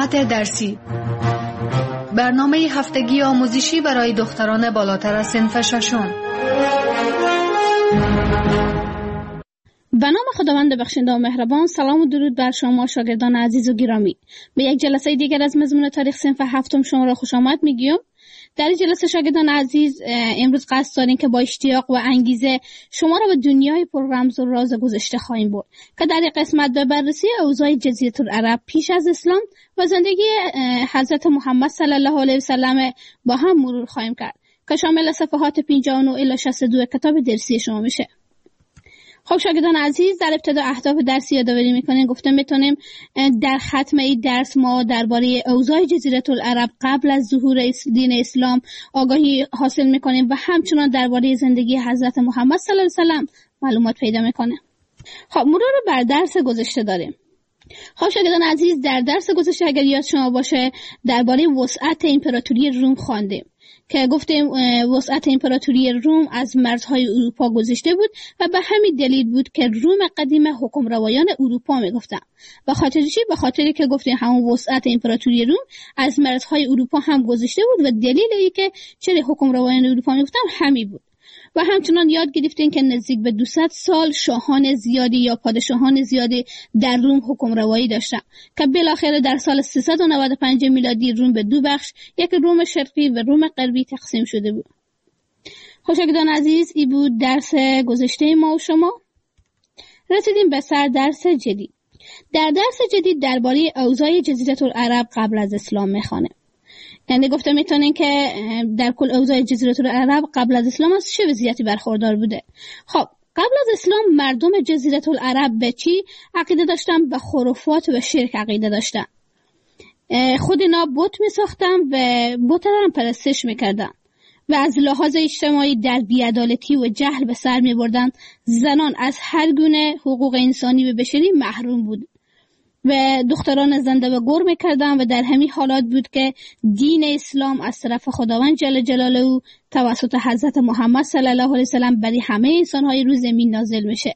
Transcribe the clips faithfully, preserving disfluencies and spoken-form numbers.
ساعت درسی، برنامه هفتگی آموزشی برای دختران بالاتر از صنف ششم. به نام خداوند بخشنده و مهربان. سلام و درود بر شما شاگردان عزیز و گرامی. به یک جلسه دیگر از مضمون تاریخ صنف هفتم شما را خوش آمد میگیم. در این جلسه شاگردان عزیز امروز قصد داریم که با اشتیاق و انگیزه شما را به دنیای پر رمز و راز گذشته خواهیم برد که در این قسمت به بررسی اوضاع جزیره العرب پیش از اسلام و زندگی حضرت محمد صلی الله علیه و سلم با هم مرور خواهیم کرد که شامل صفحات پنجاه و نه الی شصت و دو کتاب درسی شما میشه. خب شاگردان عزیز، در ابتدا اهداف درسی یادآوری میکنیم. گفتم میتونیم در ختم این درس ما درباره اوضاع جزیره العرب قبل از ظهور دین اسلام آگاهی حاصل میکنیم و همچنان درباره زندگی حضرت محمد صلی الله علیه و سلم معلومات پیدا میکنیم. خب مرور بر درس گذشته داریم. خب شاگردان عزیز، در درس گذشته اگر یاد شما باشه درباره وسعت امپراتوری روم خواندیم که گفتیم وسعت امپراتوری روم از مرزهای اروپا گذشته بود و به همین دلیل بود که روم قدیم حکمروایان اروپا میگفتن. به خاطر چی؟ به خاطری که گفتیم همون وسعت امپراتوری روم از مرزهای اروپا هم گذشته بود و دلیل ای که چرا حکمروایان اروپا میگفتن همین بود. و همچنان یاد گرفتیم که نزدیک به دویست سال شاهان زیادی یا پادشاهان زیادی در روم حکمروایی داشتند که بالاخره در سال سیصد و نود و پنج میلادی روم به دو بخش، یک روم شرقی و روم غربی تقسیم شده بود. شاگردان عزیز، این بود درس گذشته ما و شما. رسیدیم به سر درس جدید. در درس جدید درباره اوضاع جزیره العرب قبل از اسلام میخوانیم. یعنی گفته میتونین که در کل اوضاع جزیره العرب قبل از اسلام از چه وضعیتی برخوردار بوده. خب قبل از اسلام مردم جزیره العرب به چی عقیده داشتن؟ به خرافات و شرک عقیده داشتن. خود اینا بت میساختن و بت را هم پرستش میکردن و از لحاظ اجتماعی در بی‌عدالتی و جهل به سر میبردن. زنان از هر گونه حقوق انسانی و بشری محروم بود و دختران زنده و گور میکردن و در همین حالات بود که دین اسلام از طرف خداوند جل جلاله توسط حضرت محمد صلی الله علیه وسلم برای همه انسان‌های روی زمین نازل میشه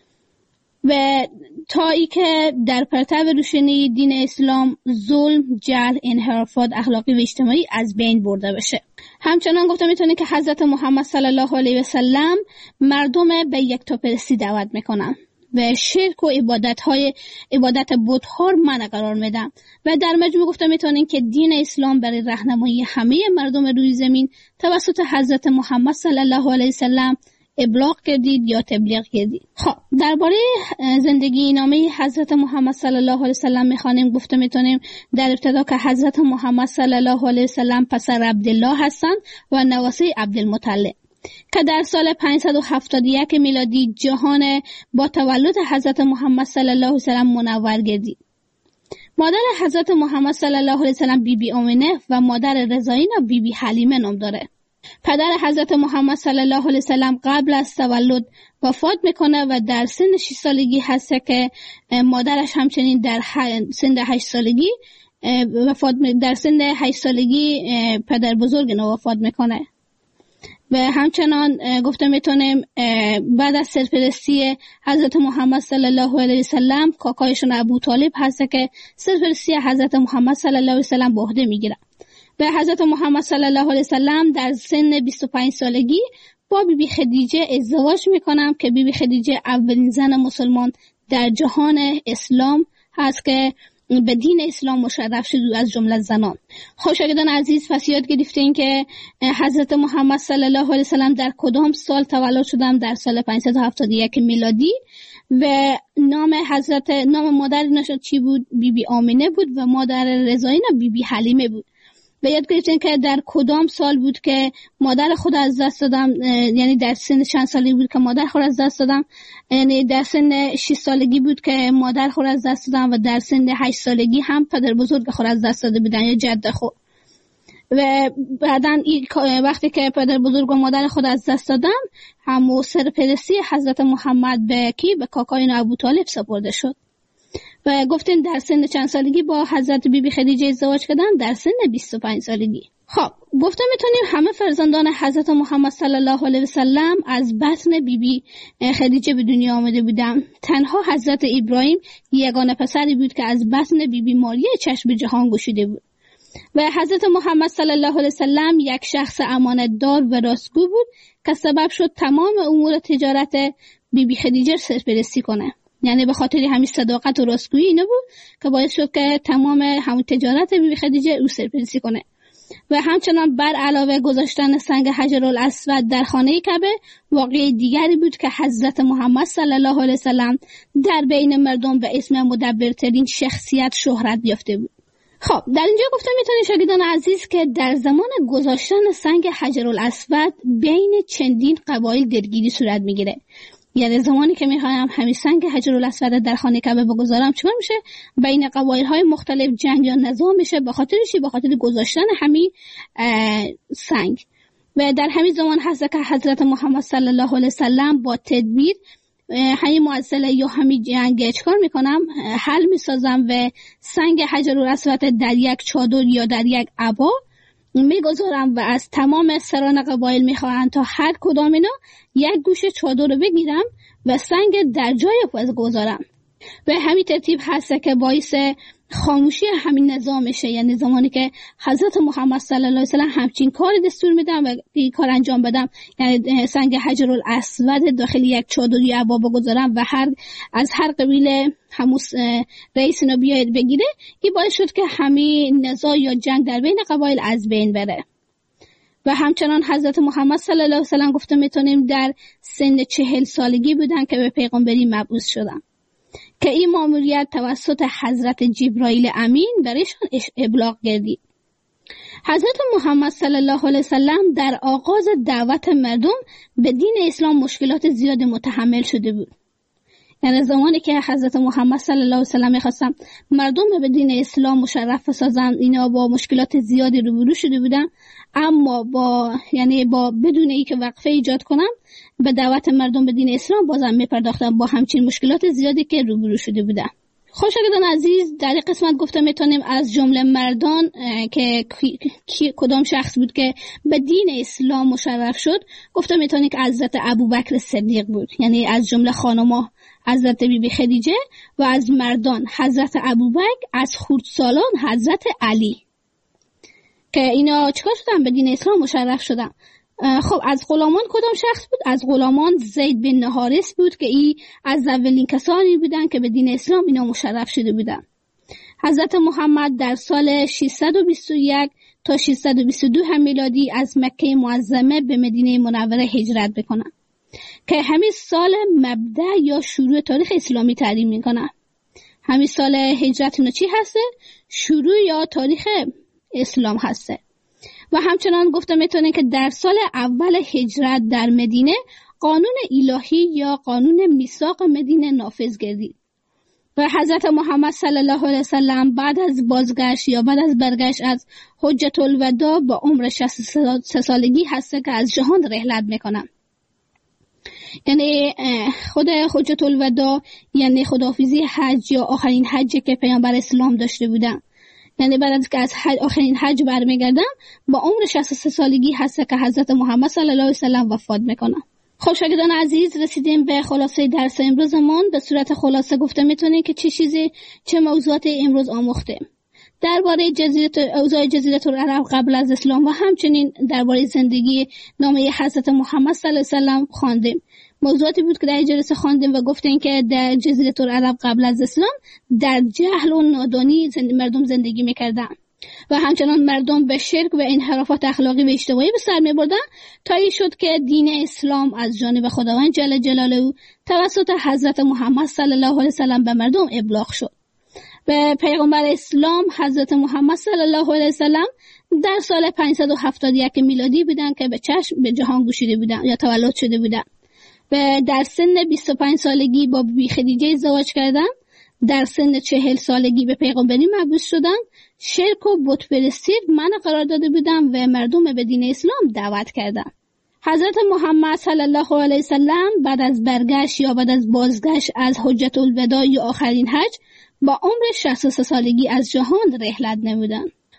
و تا ای که در پرتو روشنی دین اسلام ظلم، جهل، انحرافات اخلاقی و اجتماعی از بین برده بشه. همچنان گفته میتونه که حضرت محمد صلی الله علیه وسلم مردم به یکتاپرستی دعوت میکنن و شرک و عبادت های عبادت بت ها منع قرار میدن و در مجموع گفته میتونین که دین اسلام برای راهنمایی همه مردم روی زمین توسط حضرت محمد صلی الله علیه وسلم ابلاغ کردید یا تبلیغ کردید. خب درباره زندگی نامه حضرت محمد صلی الله علیه وسلم میخوانیم. گفته میتونیم در ابتدا که حضرت محمد صلی الله علیه وسلم پسر عبدالله هستند و نواسه عبدالمطلب که در سال پانصد و هفتاد و یک میلادی جهان با تولد حضرت محمد صلی الله علیه وسلم منور گردید. مادر حضرت محمد صلی الله علیه وسلم بی بی آمنه و مادر رضایینا بی بی حلیمه نام داره. پدر حضرت محمد صلی الله علیه وسلم قبل از تولد وفات میکنه و در سن شش سالگی هست که مادرش همچنین در سن هشت سالگی وفات در سن هشت سالگی پدر بزرگ نو وفات میکنه. و همچنان گفته میتونیم بعد از سرپرستی حضرت محمد صلی الله علیه وسلم کاکایشون ابو طالب هست که سرپرستی حضرت محمد صلی الله علیه وسلم به عهده میگیره. و حضرت محمد صلی الله علیه وسلم در سن بیست و پنج سالگی با بی بی خدیجه ازدواج میکنم که بی بی خدیجه اولین زن مسلمان در جهان اسلام هست که به دین اسلام مشرف شد از جمله زنان. خب شاگردان عزیز، پس یاد گرفتین که حضرت محمد صلی الله علیه وسلم در کدام سال تولد شدن؟ در سال پانصد و هفتاد و یک میلادی و نام حضرت نام مادر نشد چی بود؟ بی بی آمنه بود و مادر رضایینا بی بی حلیمه بود. و یاد گرفتین که در کدام سال بود که مادر خود از دست دادم، یعنی در سن چند سالگی بود که مادر خود از دست دادم، یعنی در سن شش سالگی بود که مادر خود از دست دادم و در سن هشت سالگی هم پدر بزرگ خود از دست داده بودن یا جد خود. و بعداً وقتی که پدر بزرگ و مادر خود از دست دادن همو سرپرستی حضرت محمد به کی؟ به کاکای ابو طالب سپرده شد. و گفتین در سن چند سالگی با حضرت بی بی خدیجه ازدواج کردن؟ در سن بیست و پنج سالگی. خب گفته میتونیم همه فرزندان حضرت محمد صلی الله علیه و سلم از بطن بیبی خدیجه به دنیا آمده بودند. تنها حضرت ابراهیم یگانه پسری بود که از بطن بیبی ماریه چشم جهان گشوده بود و حضرت محمد صلی الله علیه و سلم یک شخص امانتدار و راستگو بود که سبب شد تمام امور تجارت بیبی خدیجه سرپرستی کنه. یعنی به خاطر همین صداقت و راستگویی اینه بود که باعث شد که تمام همون تجارت بیبی خدیجه او سرپرستی کنه. و همچنان بر علاوه گذاشتن سنگ حجرالاسود در خانه کعبه واقعه دیگری بود که حضرت محمد صلی الله علیه و سلم در بین مردم به اسم مدبرترین شخصیت شهرت یافته بود. خب در اینجا گفتم میتونید شاگردان عزیز که در زمان گذاشتن سنگ حجرالاسود بین چندین قبایل درگیری صورت میگیره. یعنی زمانی که میخوایم همین سنگ حجرالاسود در خانه کعبه بگذارم چیکار میشه؟ بین قبایل‌های مختلف جنگ یا نزاع میشه به خاطر چی؟ به خاطر گذاشتن همین سنگ. و در همین زمان هست که حضرت محمد صلی الله علیه و سلم با تدبیر همین معضله یا همین جنگ چیکار میکنم؟ حل میسازم و سنگ حجرالاسود در یک چادر یا در یک عبا میگذارم و از تمام سران قبایل میخواهند تا هر کدام اینا یک گوشه چادر رو بگیرم و سنگ در جای خود گذارم و همین ترتیب هست که باعث خاموشی همین نظام میشه. یعنی زمانی که حضرت محمد صلی الله علیه و سلم همچین کار دستور میدم و این کار انجام بدم، یعنی سنگ حجرالاسود داخل یک چادر یا عبا بگذارم و هر از هر قبیله همون رئیس اینو بیاید بگیره، این باعث شد که همین نزاع یا جنگ در بین قبایل از بین بره. و همچنان حضرت محمد صلی الله علیه و سلم گفته میتونیم در سن چهل سالگی بودن که به پیغمبری مبعوث شدن که این ماموریت توسط حضرت جبرائیل امین برایشان ابلاغ گردید. حضرت محمد صلی الله علیه و سلم در آغاز دعوت مردم به دین اسلام مشکلات زیاد متحمل شده بود. یعنی زمانی که حضرت محمد صلی الله علیه و سلم می‌خواستن مردم به دین اسلام مشرف بسازن، اینا با مشکلات زیادی روبرو شده بودن، اما با یعنی با بدون اینکه وقفه ایجاد کنن به دعوت مردم به دین اسلام بازم میپرداختن با همچین مشکلات زیادی که روبرو شده بودن. خوشگردان عزیز، در این قسمت گفته میتونیم از جمله مردان که کی، کدام شخص بود که به دین اسلام مشرف شد، گفته میتونیم که حضرت ابوبکر صدیق بود. یعنی از جمله خانم‌ها حضرت بیبی خدیجه و از مردان حضرت ابوبکر، از خردسالان حضرت علی که اینا چیکار شدن؟ به دین اسلام مشرف شدن. خب از غلامان کدام شخص بود؟ از غلامان زید بن حارث بود که ای از اولین کسانی بودن که به دین اسلام اینا مشرف شده بودن. حضرت محمد در سال ششصد و بیست و یک تا ششصد و بیست و دو هم میلادی از مکه معظمه به مدینه منوره هجرت بکنن که همین سال مبدأ یا شروع تاریخ اسلامی تعیین میکنن. همین سال هجرت اینو چی هسته؟ شروع یا تاریخ اسلام هسته. و همچنان گفته میتونه که در سال اول هجرت در مدینه قانون الهی یا قانون میثاق مدینه نافذ گردید و حضرت محمد صلی الله علیه و سلم بعد از بازگشت یا بعد از برگشت از حجة الوداع با عمر شصت و سه سالگی هسته که از جهان رحلت میکنن. یعنی خود حجة الوداع یعنی خداحافظی حج یا آخرین حجی که پیامبر اسلام داشته بودن. یعنی بعد از که از حج آخرین حج برمیگردن با عمر شصت و سه سالگی هست که حضرت محمد صلی الله علیه و سلم وفات میکنن. خب شاگردان عزیز، رسیدیم به خلاصه درس امروزمون. به صورت خلاصه گفته میتونیم که چه چیزی چه موضوعات امروز آموختیم. درباره جزیره اوضاع جزیره العرب قبل از اسلام و همچنین درباره زندگی نامه حضرت محمد صلی الله علیه و سلم خواندیم. موضوعاتی بود که در جلسه خواندیم و گفتیم که در جزیره العرب قبل از اسلام در جهل و نادانی زند... مردم زندگی میکردن و همچنان مردم به شرک و انحرافات اخلاقی و اجتماعی به سر میبردن تا این شد که دین اسلام از جانب خداوند جل جلاله توسط حضرت محمد صلی الله علیه و سلم به مردم ابلاغ شد. و پیغمبر اسلام حضرت محمد صلی الله علیه و سلم در سال پانصد و هفتاد و یک میلادی بودن که به چشم به جهان گشوده بودن یا تولد شده بودن و در سن بیست و پنج سالگی با بیبی خدیجه ازدواج کردن. در سن چهل سالگی به پیغمبری مبعوث شدن. شرک و بت پرستی منع قرار داده بودن و مردم به دین اسلام دعوت کردن. حضرت محمد صلی الله علیه و سلم بعد از برگشت یا بعد از بازگشت از حجة الوداع یا آخرین حج با عمر شصت و سه سالگی از جهان رحلت نمودند.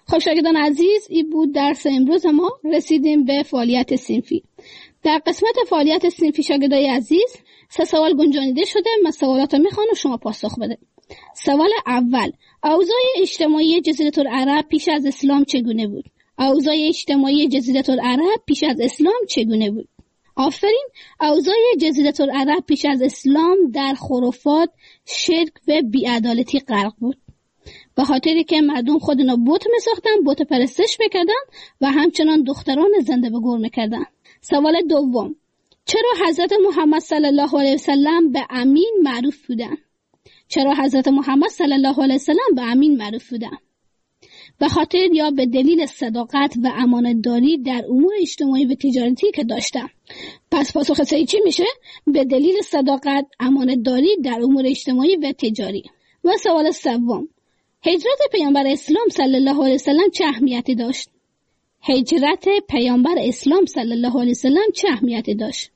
خب شاگردان عزیز، این بود درس امروز ما. رسیدیم به فعالیت صنفی. در قسمت فعالیت صنفی شاگردای عزیز سه سوال گنجانیده شده. من سوالات رو میخوام و شما پاسخ بده. سوال اول: اوضاع اجتماعی جزیره العرب پیش از اسلام چگونه بود؟ اوضاع اجتماعی جزیره العرب پیش از اسلام چگونه بود؟ آفرین. اوضاع جزیره العرب پیش از اسلام در خرافات، شرک و بی‌عدالتی غرق بود. به خاطری که مردم خودنا بت می‌ساختن، بت پرستش می‌کردن و همچنان دختران زنده به گور می‌کردن. سوال دوم: چرا حضرت محمد صلی الله علیه وسلم به امین معروف بودند؟ چرا حضرت محمد صلی الله علیه وسلم به امین معروف بودند؟ به خاطر یا به دلیل صداقت و امانتداری در امور اجتماعی و تجارتی که داشتند. پس پاسخ صحیح چی میشه؟ به دلیل صداقت، امانتداری در امور اجتماعی و تجاری. و سوال سوم: هجرت پیامبر اسلام صلی الله علیه وسلم چه اهمیتی داشت؟ هجرت پیامبر اسلام صلی الله علیه وسلم چه اهمیتی داشت؟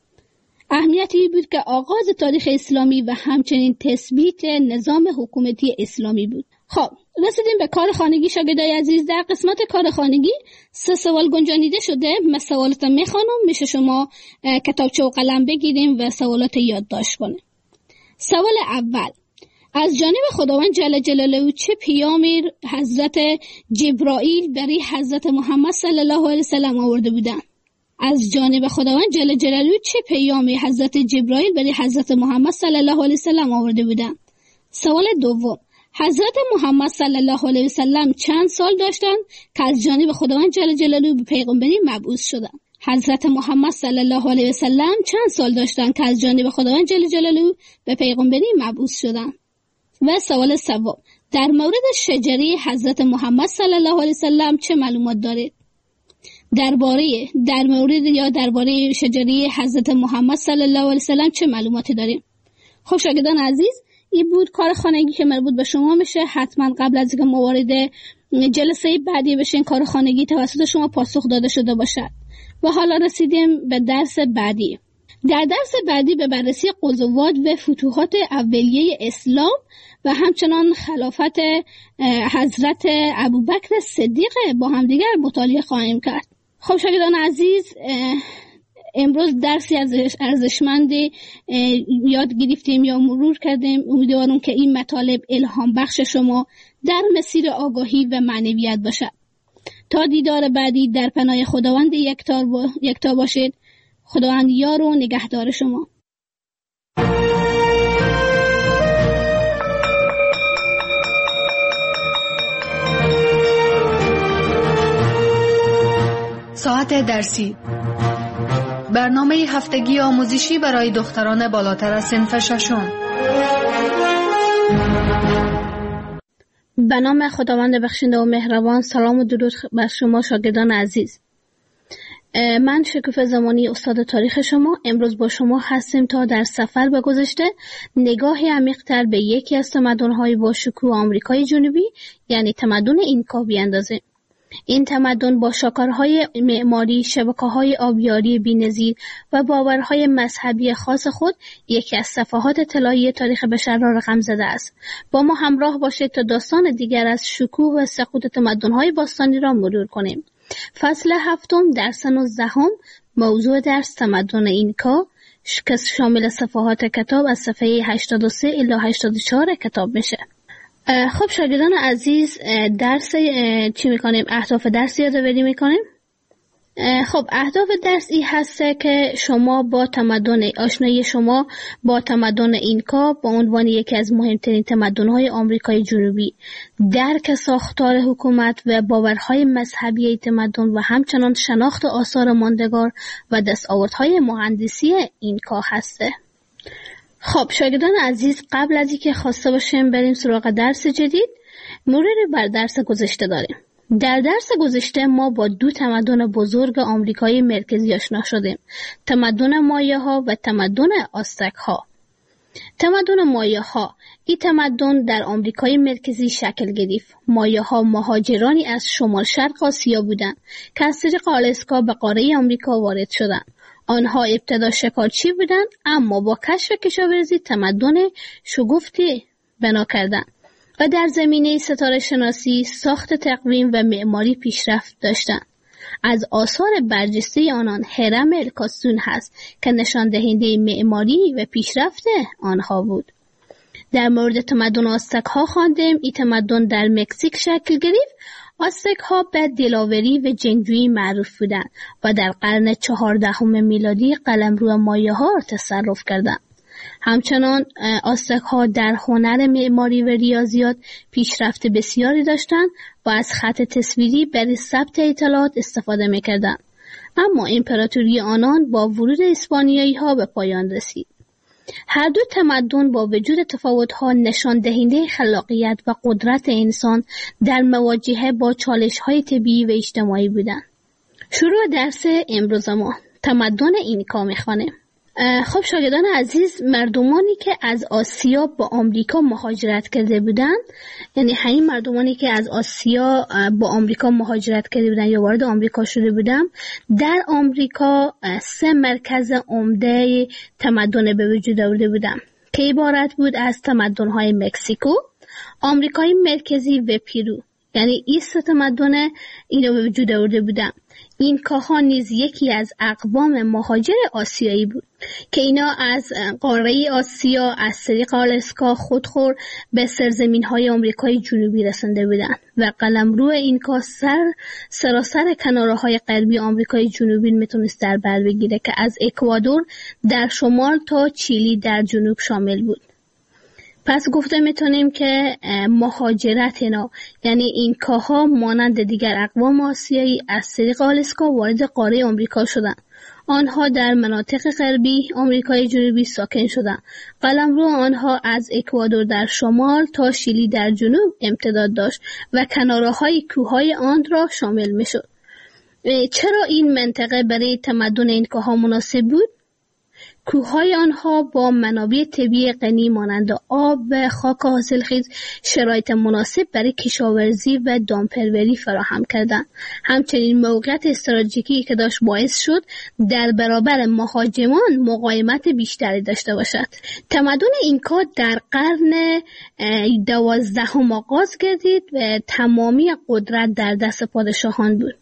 اهمیتی بود که آغاز تاریخ اسلامی و همچنین تثبیت نظام حکومتی اسلامی بود. خب رسیدیم به کار خانگی شاگردای عزیز. در قسمت کار خانگی سه سوال گنجانیده شده. من سوالات میخوانم، میشه شما کتابچه و قلم بگیریم و سوالات یادداشت کنیم. سوال اول: از جانب خداوند جل جلاله چه پیامی حضرت جبرائیل برای حضرت محمد صلی الله علیه وسلم آورده بودند؟ از جانب خداوند جل جلاله چه پیامی حضرت جبرائیل برای حضرت محمد صلی الله علیه وسلم آورده بودند؟ سوال دوم: حضرت محمد صلی الله علیه وسلم چند سال داشتند که از جانب خداوند جل جلاله به پیغمبری مبعوث شدند؟ حضرت محمد صلی الله علیه وسلم چند سال داشتند که از جانب خداوند جل جلاله به پیغمبری مبعوث شدند؟ و سوال سوم: در مورد شجره حضرت محمد صلی الله علیه وسلم چه معلومات دارید؟ درباره در مورد یا درباره شجره حضرت محمد صلی الله علیه وسلم چه معلوماتی داریم؟ خب شاگردان عزیز، این بود کار خانگی که مربوط به شما میشه. حتما قبل از اینکه ما وارد جلسه بعدی بشین کار خانگی توسط شما پاسخ داده شده باشد. و حالا رسیدیم به درس بعدی. در درس بعدی به بررسی غزوات و فتوحات اولیه اسلام و همچنان خلافت حضرت ابوبکر صدیق با همدیگر مطالعه خواهیم کرد. خب شاگردان عزیز، امروز درسی از ارزشمندی یاد گرفتیم یا مرور کردیم. امیدوارم که این مطالب الهام بخش شما در مسیر آگاهی و معنویت باشد. تا دیدار بعدی در پناه خداوند یکتا با... یکتا باشید. خداوند یار و نگهدار شما. ساعت درسی، برنامه هفتگی آموزشی برای دختران بالاتر از صنف ششم. به نام خداوند بخشنده و مهربان. سلام و درود بر شما شاگردان عزیز. من شکوفه زمانی استاد تاریخ شما امروز با شما هستیم تا در سفر به گذشته نگاهی عمیق‌تر به یکی از تمدن‌های با شکوه آمریکای جنوبی یعنی تمدن اینکا بیاندازیم. این تمدن با شاکارهای معماری، شبکه‌های آبیاری بی‌نظیر و باورهای مذهبی خاص خود یکی از صفحات طلایی تاریخ بشر را رقم زده است. با ما همراه باشید تا داستان دیگر از شکوه و سقوط تمدن‌های باستانی را مرور کنیم. فصل هفتم درس نوزدهم، موضوع درس تمدن اینکا که شامل صفحات کتاب از صفحه هشتاد و سه الی هشتاد و چهار کتاب میشه. خب شاگردان عزیز، درس چی میکنیم؟ اهداف درس یادآوری میکنیم. خب اهداف درس این هسته که شما با تمدن آشنایی شما با تمدن اینکا با عنوان یکی از مهمترین تمدن‌های آمریکای جنوبی، درک ساختار حکومت و باورهای مذهبی تمدن و همچنان شناخت آثار ماندگار و دستاوردهای مهندسی اینکا هسته. خب شاگردان عزیز، قبل از اینکه خواسته باشیم بریم سراغ درس جدید، مروری بر درس گذشته داریم. در درس گذشته ما با دو تمدن بزرگ آمریکای مرکزی آشنا شدیم، تمدن مایه ها و تمدن آستک ها. تمدن مایه ها، این تمدن در آمریکای مرکزی شکل گرفت. مایه ها مهاجرانی از شمال شرق آسیا بودند که از طریق آلاسکا به قاره آمریکا وارد شدند. آنها ابتدا شکارچی بودند اما با کشف کشاورزی تمدن شگفتی بنا کردند. و در زمینه ستاره شناسی، ساخت تقویم و معماری پیشرفت داشتند. از آثار برجسته آنان هرم الکاسون هست که نشان دهنده معماری و پیشرفت آنها بود. در مورد تمدن آستک ها خواندیم. این تمدن در مکزیک شکل گرفت. آستک ها به دلاوری و جنگجویی معروف بودند و در قرن چهاردهم میلادی قلمرو مایه ها را تصرف کردند. همچنان آستک ها در هنر معماری و ریاضیات پیشرفت بسیاری داشتند و از خط تصویری برای ثبت اطلاعات استفاده می‌کردند. اما امپراتوری آنان با ورود اسپانیایی ها به پایان رسید. هر دو تمدن با وجود تفاوت‌ها نشان دهنده خلاقیت و قدرت انسان در مواجهه با چالش‌های طبیعی و اجتماعی بودند. شروع درس امروز ما تمدن اینکا می‌خوانیم. خب شاگردان عزیز، مردمانی که از آسیا با آمریکا مهاجرت کرده بودند، یعنی همین مردمانی که از آسیا با آمریکا مهاجرت کرده بودند یا وارد آمریکا شده بودند، در آمریکا سه مرکز عمده تمدن به وجود آورده بودند که عبارت بود از تمدن‌های مکزیکو، آمریکای مرکزی و پیرو. یعنی این سه تمدن اینو به وجود آورده بودند. اینکاها نیز یکی از اقوام مهاجر آسیایی بود که اینا از قاره آسیا از طریق آلاسکا خودخور به سرزمین‌های آمریکای جنوبی رسنده بودند و قلمرو اینکا سر سراسر کناره‌های غربی آمریکای جنوبی میتونست در بر بگیره که از اکوادور در شمال تا چیلی در جنوب شامل بود. پس گفته میتونیم که مهاجرت اینا، یعنی اینکاها مانند دیگر اقوام آسیایی از طریق آلاسکا وارد قاره آمریکا شدند. آنها در مناطق غربی آمریکای جنوبی ساکن شدند. قلمرو آنها از اکوادور در شمال تا شیلی در جنوب امتداد داشت و کناره‌های کوههای آن را شامل میشد. چرا این منطقه برای تمدن اینکاها مناسب بود؟ کوههای آنها با منابع طبیعی غنی مانند آب و خاک حاصلخیز شرایط مناسب برای کشاورزی و دامپروری فراهم کردند. همچنین موقعیت استراتژیکی که داشت باعث شد در برابر مهاجمان مقاومت بیشتری داشته باشد. تمدن اینکا در قرن دوازدهم آغاز گردید و تمامی قدرت در دست پادشاهان بود.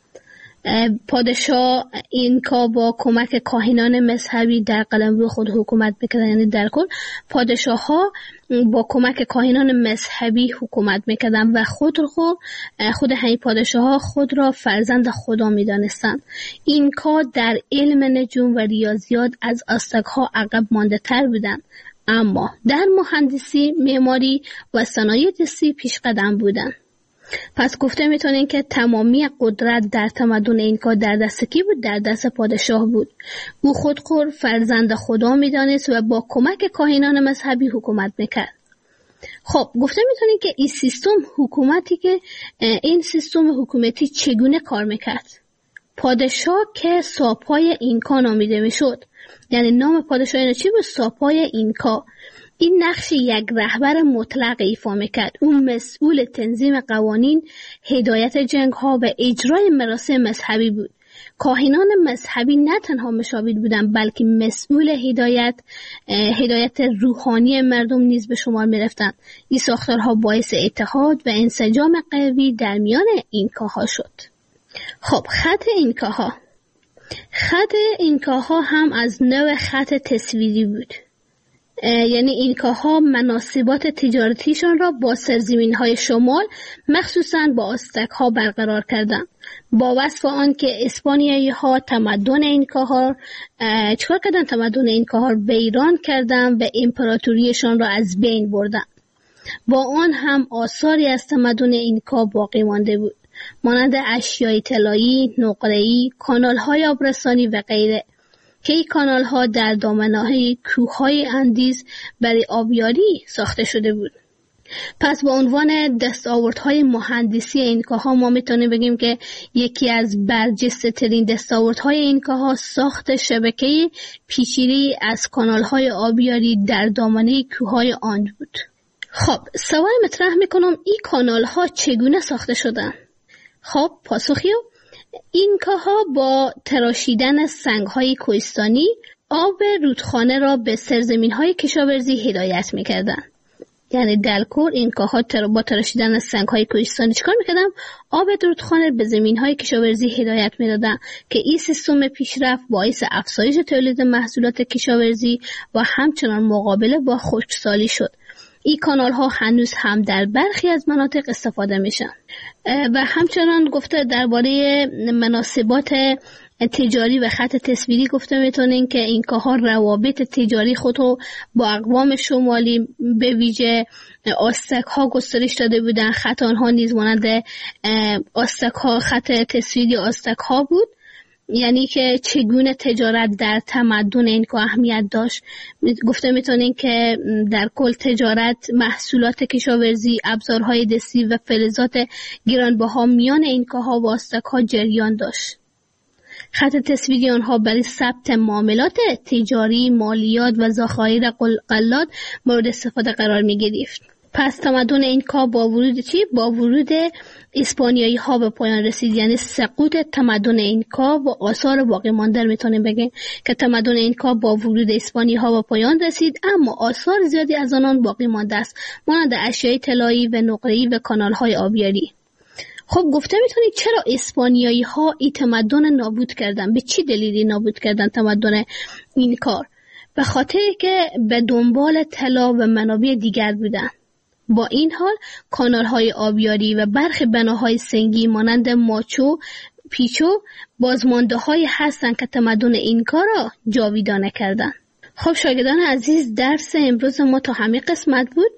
پادشاه اینکا با کمک کاهنان مذهبی در قلمرو خود حکومت میکردن. یعنی در کل پادشاه ها با کمک کاهنان مذهبی حکومت میکردن و خود خود خود همین پادشاه ها خود را فرزند خدا میدانستند. اینکا در علم نجوم و ریاضیات از آستک ها عقب مانده تر بودند، اما در مهندسی، معماری و صنایع دستی پیش قدم بودند. پس گفته میتونین که تمامی قدرت در تمدن اینکا در دست کی بود؟ در دست پادشاه بود. او خودخور فرزند خدا میدانست و با کمک کاهنان مذهبی حکومت میکرد. خب گفته میتونین که این سیستم حکومتی که این سیستم حکومتی چگونه کار میکرد؟ پادشاه که ساپای اینکا نامیده میشد، یعنی نام پادشاه اینا چی بود؟ ساپای اینکا. این نقش یک رهبر مطلق ایفا میکرد. اون مسئول تنظیم قوانین، هدایت جنگ ها و اجرای مراسم مذهبی بود. کاهنان مذهبی نه تنها مشاور بودند بلکه مسئول هدایت هدایت روحانی مردم نیز به شمار میرفتند. این ساختارها باعث اتحاد و انسجام قوی در میان اینکاها شد. خب خط اینکاها خط اینکاها هم از نوع خط تصویری بود. یعنی اینکاها مناسبات تجارتیشان را با سرزمین‌های شمال مخصوصاً با آستک ها برقرار کردند. با وصف آن که اسپانیایی ها تمدن اینکاها چکار کردن؟ تمدن اینکاها را ویران کردن و امپراتوریشان را از بین بردن. با آن هم آثاری از تمدن اینکا باقی مانده بود، مانند اشیای طلایی، نقره‌ای، کانال‌های آبرسانی و غیره که این کانال ها در دامنه‌های کوههای اندیز برای آبیاری ساخته شده بود. پس با عنوان دستاوردهای مهندسی اینکاها ما میتونیم بگیم که یکی از برجسته ترین دستاوردهای اینکاها ساخت شبکه پیچیده‌ای از کانال های آبیاری در دامنه کوههای آن بود. خب سوال مطرح میکنم این کانال ها چگونه ساخته شدن؟ خب پاسخیو اینکاها با تراشیدن سنگ‌های کوهستانی آب رودخانه را به سرزمین‌های کشاورزی هدایت می‌کردند. یعنی در کور اینکاها تر با تراشیدن سنگ‌های کوهستانی چیکار می‌کردن؟ آب رودخانه به زمین‌های کشاورزی هدایت می‌دادن که این سیستم پیشرفت باعث افزایش تولید محصولات کشاورزی و همچنان مقابله با خشکسالی شد. این کانال ها هنوز هم در برخی از مناطق استفاده میشن. و همچنان گفته درباره مناسبات تجاری و خط تصویری گفته میتونین که اینکاها روابط تجاری خود رو با اقوام شمالی به ویژه آستک ها گسترش داده بودن. خط آنها نیز مانند آستک ها، خط تصویری آستک ها بود، یعنی که چگونه تجارت در تمدن اینکا اهمیت داشت. گفته میتونین که در کل تجارت، محصولات کشاورزی، ابزارهای دستی و فلزات گرانبها میان اینکاها و آستک‌ها جریان داشت. خط تصویری آنها برای ثبت معاملات تجاری، مالیات و ذخایر غلات مورد استفاده قرار می گرفت. پس تمدن اینکا با ورود چی؟ با ورود اسپانیایی ها به پایان رسید. یعنی سقوط تمدن اینکا و آثار باقی مانده میتونیم بگیم که تمدن اینکا با ورود اسپانیایی ها به پایان رسید، اما آثار زیادی از آنان باقی مانده است، مانند اشیای طلایی و نقره‌ای و کانال های آبیاری. خب گفته میتونید چرا اسپانیایی ها این تمدن نابود کردن؟ به چی دلیلی نابود کردن تمدن اینکا؟ به خاطر که به دنبال طلا و منابع دیگر بودن. با این حال کانال‌های آبیاری و برخی بناهای سنگی مانند ماچو پیچو بازمانده‌هایی هستند که تمدن اینکا را جاویدانه کردند. خب شاگردان عزیز، درس امروز ما تا همین قسمت بود.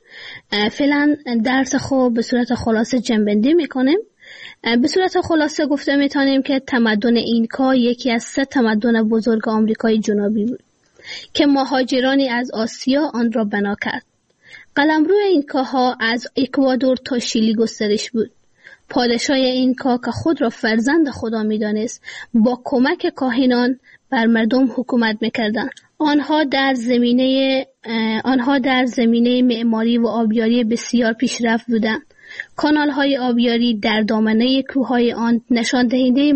فعلا درس خود به صورت خلاصه جنبندی میکنیم. به صورت خلاصه گفته میتونیم که تمدن اینکا یکی از سه تمدن بزرگ آمریکای جنوبی بود که مهاجرانی از آسیا آن را بنا کرد. قلمرو اینکاها از اکوادور تا شیلی گسترش بود. پادشاه اینکا که خود را فرزند خدا می‌دانست، با کمک کاهنان بر مردم حکومت می‌کردند. آنها در زمینه آنها در زمینه معماری و آبیاری بسیار پیشرفت بودند. کانال‌های آبیاری در دامنه کوههای آن نشان دهنده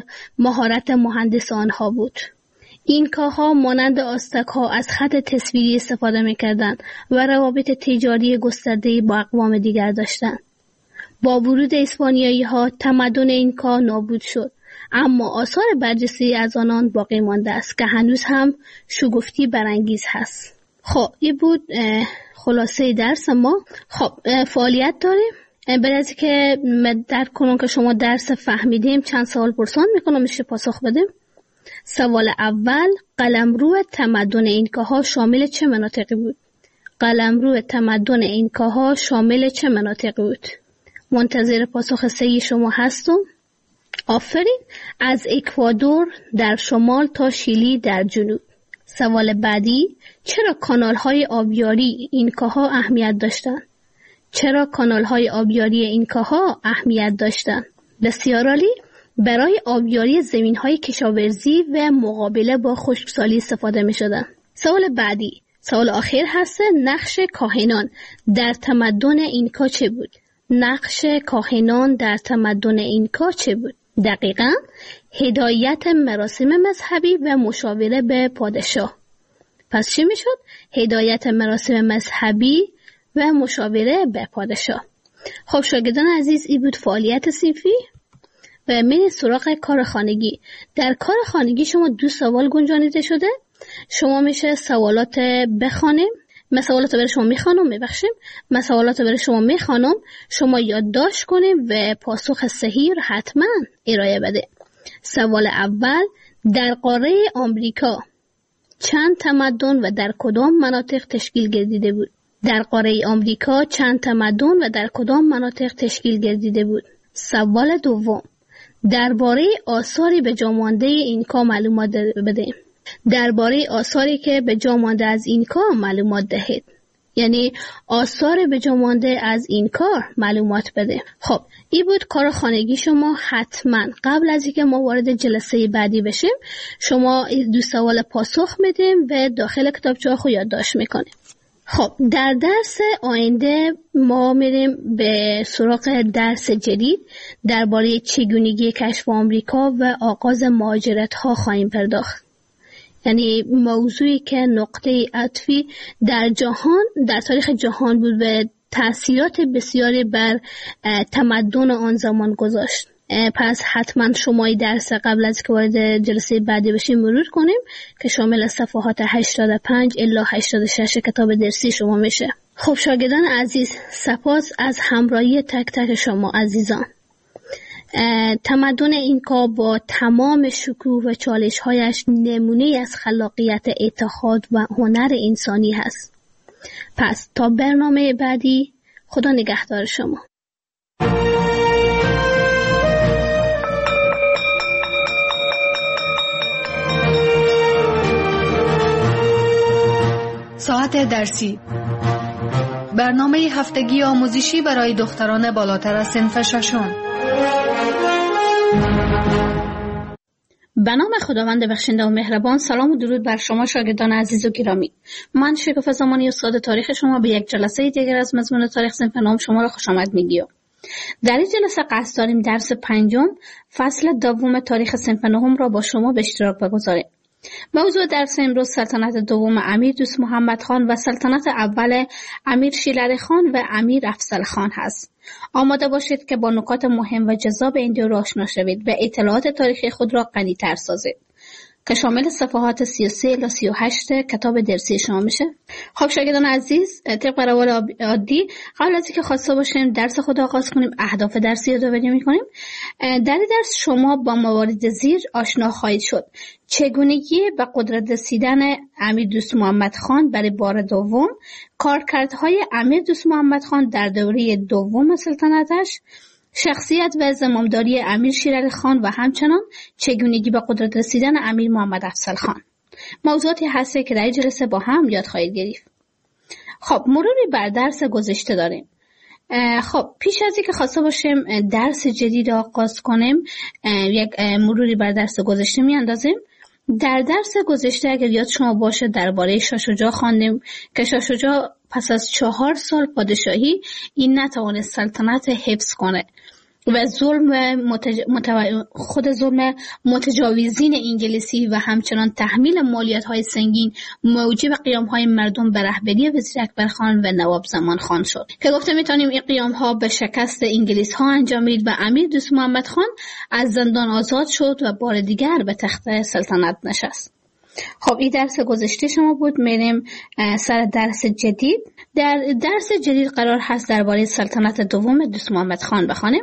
مهارت مهندس آنها بود. اینکاها مانند آستک‌ها از خط تصویری استفاده می‌کردند و روابط تجاری گسترده‌ای با اقوام دیگر داشتند. با ورود اسپانیایی‌ها تمدن اینکا نابود شد، اما آثار برجسته از آنان باقی مانده است که هنوز هم شگفتی برانگیز هست. خب این بود خلاصه درس ما. خب فعالیت داریم. برای از که درک کنم که شما درس فهمیدیم، چند سوال پرسان میکنم میشه پاسخ بدیم. سوال اول، قلمرو تمدن اینکاها شامل چه مناطقی بود؟ قلمرو تمدن اینکاها شامل چه مناطقی بود؟ منتظر پاسخ صحیح شما هستم. آفرین. از اکوادور در شمال تا شیلی در جنوب. سوال بعدی، چرا کانال‌های آبیاری اینکاها اهمیت داشتند؟ چرا کانال‌های آبیاری اینکاها اهمیت داشتند؟ بسیار عالی. برای آبیاری زمین‌های کشاورزی و مقابله با خشکسالی استفاده می‌شدند. سوال بعدی، سوال آخر هست، نقش کاهنان در تمدن اینکا چه بود؟ نقش کاهنان در تمدن اینکا چه بود؟ دقیقاً هدایت مراسم مذهبی و مشاوره به پادشاه. پس چی میشد؟ هدایت مراسم مذهبی و مشاوره به پادشاه. خب شاگردان عزیز، این بود فعالیت صنفی و من سراغ کار خانگی. در کار خانگی شما دو سوال گنجانیده شده. شما میشه سوالات بخوانیم. من سوالات برای شما میخوانم، میبخشیم. من سوالات برای شما میخوانم، شما یادداشت کنیم و پاسخ صحیح رو حتما ارائه بده. سوال اول، در قاره آمریکا چند تمدن و در کدام مناطق تشکیل گردیده بود؟ در قاره آمریکا چند تمدن و در کدام مناطق تشکیل گردیده بود؟ سوال دوم، درباره آثاری به جا مانده اینکا معلومات بده. درباره آثاری که به جا مانده از اینکا معلومات دهید. یعنی آثار به جا مانده از اینکا معلومات بده. خب این بود کار خانگی شما. حتما قبل از اینکه ما وارد جلسه بعدی بشیم، شما دو سوال پاسخ میدیم و داخل کتابچه خود یادداشت میکنیم. خب در درس آینده ما میریم به سراغ درس جدید درباره چگونگی کشف آمریکا و آغاز مهاجرت ها خواهیم پرداخت. یعنی موضوعی که نقطه عطفی در جهان در تاریخ جهان بود و تأثیرات بسیاری بر تمدن آن زمان گذاشت. پس حتما شما درس قبل از که وارد جلسه بعدی بشیم مرور کنیم که شامل صفحات هشتاد و پنج الی هشتاد و شش کتاب درسی شما میشه. خب شاگردان عزیز، سپاس از همراهی تک تک شما عزیزان. تمدن اینکا با تمام شکوه و چالش‌هایش نمونه از خلاقیت، اتحاد و هنر انسانی هست. پس تا برنامه بعدی، خدا نگهدار شما. ساعت درسی، برنامه هفتگی آموزشی برای دختران بالاتر از صنف ششم. به نام خداوند بخشنده و مهربان. سلام و درود بر شما شاگردان عزیز و گرامی. من شکوفه زمانی استاد تاریخ شما به یک جلسه دیگر از مضمون تاریخ صنف نهم شما را خوش آمد میگیم. در این جلسه قصد داریم درس پنجم فصل دوم تاریخ صنف نهم را با شما به اشتراک بگذاریم. موضوع درس امروز سلطنت دوم امیر دوست محمد خان و سلطنت اول امیر شیرعلی خان و امیر افضل خان هست. آماده باشید که با نکات مهم و جذاب این دو را آشنا شوید و اطلاعات تاریخی خود را غنی‌تر سازید که شامل صفحات سی و سه الی سی و هشت کتاب درسی شما میشه. خب شاگردان عزیز، طبق روال عادی قبل از اینکه خواسته باشیم درس خود آغاز کنیم، اهداف درسی رو یادآوری می‌کنیم. در این درس شما با موارد زیر آشنا خواهید شد: چگونگی به قدرت رسیدن امیر دوست محمد خان برای بار دوم، کارکردهای امیر دوست محمد خان در دوره دوم سلطنتش، شخصیت و زمامداری امیر شیرعلی خان و همچنان چگونگی به قدرت رسیدن امیر محمد افضل خان. موضوعاتی هستی که در این جلسه با هم یاد خواهید گرفت. خب مروری بر درس گذشته داریم. خب پیش از اینکه خواسته باشیم درس جدید آغاز کنیم، یک مروری بر درس گذشته میاندازیم. در درس گذشته اگر یاد شما باشه درباره شاه شجاع خواندیم که شاه شجاع پس از چهار سال پادشاهی این نتوانست سلطنت حفظ کنه و ظلم متج... متو... خود ظلم متجاوزین انگلیسی و همچنان تحمیل مالیات‌های سنگین موجب قیام‌های مردم به رهبری وزیر اکبر خان و نواب زمان خان شد که گفته میتونیم این قیام‌ها به شکست انگلیس‌ها انجامید و امیر دوست محمد خان از زندان آزاد شد و بار دیگر به تخت سلطنت نشست. خب این درس گذشته شما بود. میریم سر درس جدید. در درس جدید قرار هست درباره سلطنت دوم دوست محمد خان بخوانیم.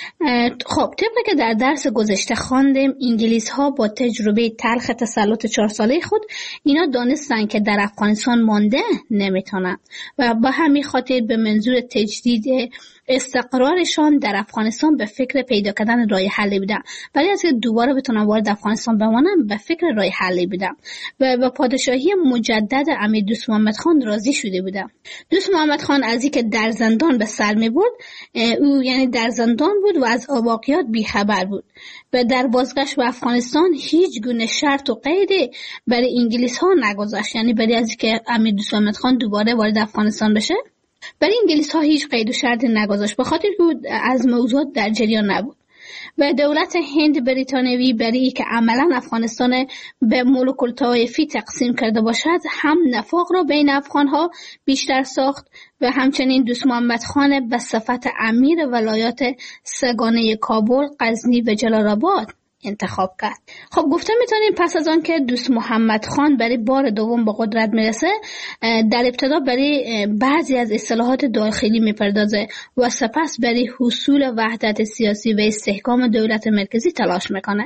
خب طبق که در درس گذشته خواندیم، انگلیس ها با تجربه تلخ تسلط چهار ساله خود اینا دانستن که در افغانستان مانده نمیتونن و با همین خاطر به منظور تجدید استقرارشان در افغانستان به فکر پیدا کردن راه حلی بودن. برای از که دوباره بتونن وارد افغانستان بمانن به فکر راه حلی بودن و با پادشاهی مجدد امیر دوست محمد خان راضی شده بودن. دوست محمد خان از اینکه در زندان به سر می برد، او یعنی در زندان بود و از واقعیات بیخبر بود و در بازگشت به افغانستان هیچ گونه شرط و قیدی برای انگلیس ها نگذاشت، یعنی برای از اینکه امیر دوست محمد خان دوباره وارد افغانستان بشه برای انگلیس ها هیچ قید و شرطی نگذاشت، به خاطر که از موضوعات در جریان نبود. و دولت هند بریتانیایی برای که عملا افغانستان به ملوک الطوایفی تقسیم کرده باشد هم نفاق را بین افغان ها بیشتر ساخت و همچنین دوست محمد خان به صفت امیر ولایات سگانه کابل، غزنی و جلال آباد انتخاب کرد. خب گفته میتونیم پس از آن که دوست محمد خان برای بار دوم به قدرت میرسه، در ابتدا برای بعضی از اصلاحات داخلی میپردازه و سپس برای حصول وحدت سیاسی و استحکام دولت مرکزی تلاش میکنه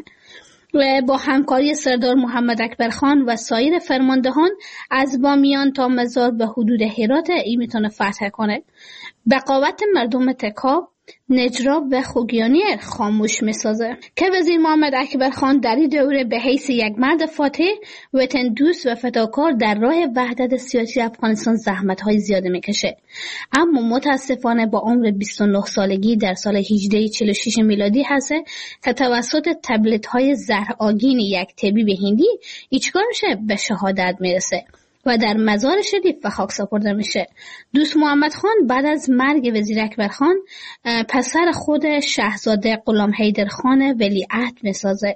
و با همکاری سردار محمد اکبر خان و سایر فرماندهان از بامیان تا مزار به حدود هرات ای میتونه فتح کنه. بقاوت مردم تکاب، نجراب و خوگیانی خاموش میسازه که وزیر محمد اکبر خان در این دوره به حیث یک مرد فاتح، وطن دوست و فداکار در راه وحدت سیاسی افغانستان زحمت‌های زیاده میکشه، اما متاسفانه با عمر بیست و نه سالگی در سال هجده چهل و شش میلادی هست که توسط تبلیت‌های زهرآگین یک طبیب هندی ایچگاه میشه به شهادت میرسه و در مزار شریف به خاک سپرده میشه. دوست محمد خان بعد از مرگ وزیر اکبر خان پسر خود شاهزاده غلام حیدر خان ولیعهد میسازه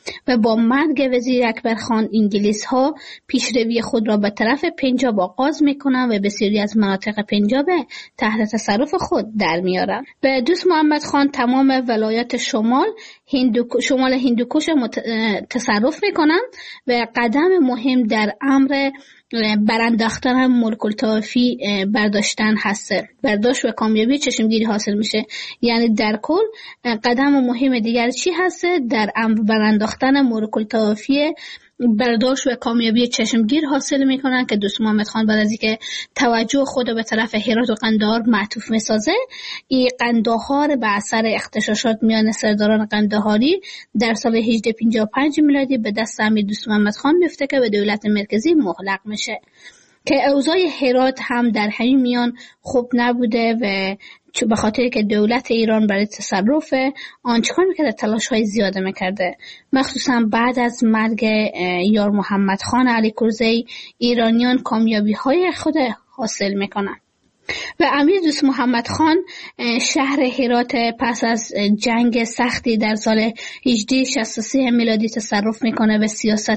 و با مرگ وزیر اکبر خان انگلیس ها پیشروی خود را به طرف پنجاب آغاز میکنند و بسیاری از مناطق پنجاب تحت تصرف خود در میارند. و دوست محمد خان تمام ولایات شمال هندو شمال هندوکش مت... تصرف میکنند و قدم مهم در امر برانداختن ملک الطوایفی برداشتن هست. برداشت و کامیابی چشمگیری حاصل میشه. یعنی در کل قدم مهم دیگر چی هست؟ در امر برانداختن ملک الطوایفی برداشت و کامیابی چشمگیر حاصل میکنن که دوست محمد خان بعد از اینکه توجه خود به طرف هرات و قندهار معطوف میسازه، این قندهار به اثر اغتشاشات میان سرداران قندهاری در سال هجده پنجاه و پنج میلادی به دست امیر دوست محمد خان میفته که به دولت مرکزی مغلق میشه که اوضاع هرات هم در همین میان خوب نبوده و به خاطر که دولت ایران برای تصرف آن چکار میکرده؟ تلاش های زیاده میکرده. مخصوصا بعد از مرگ یار محمد خان علی کرزی ایرانیان کامیابی های خود حاصل میکنن و امیر دوست محمد خان شهر هرات پس از جنگ سختی در سال هجده شصت و سه میلادی تصرف میکنه و سیاست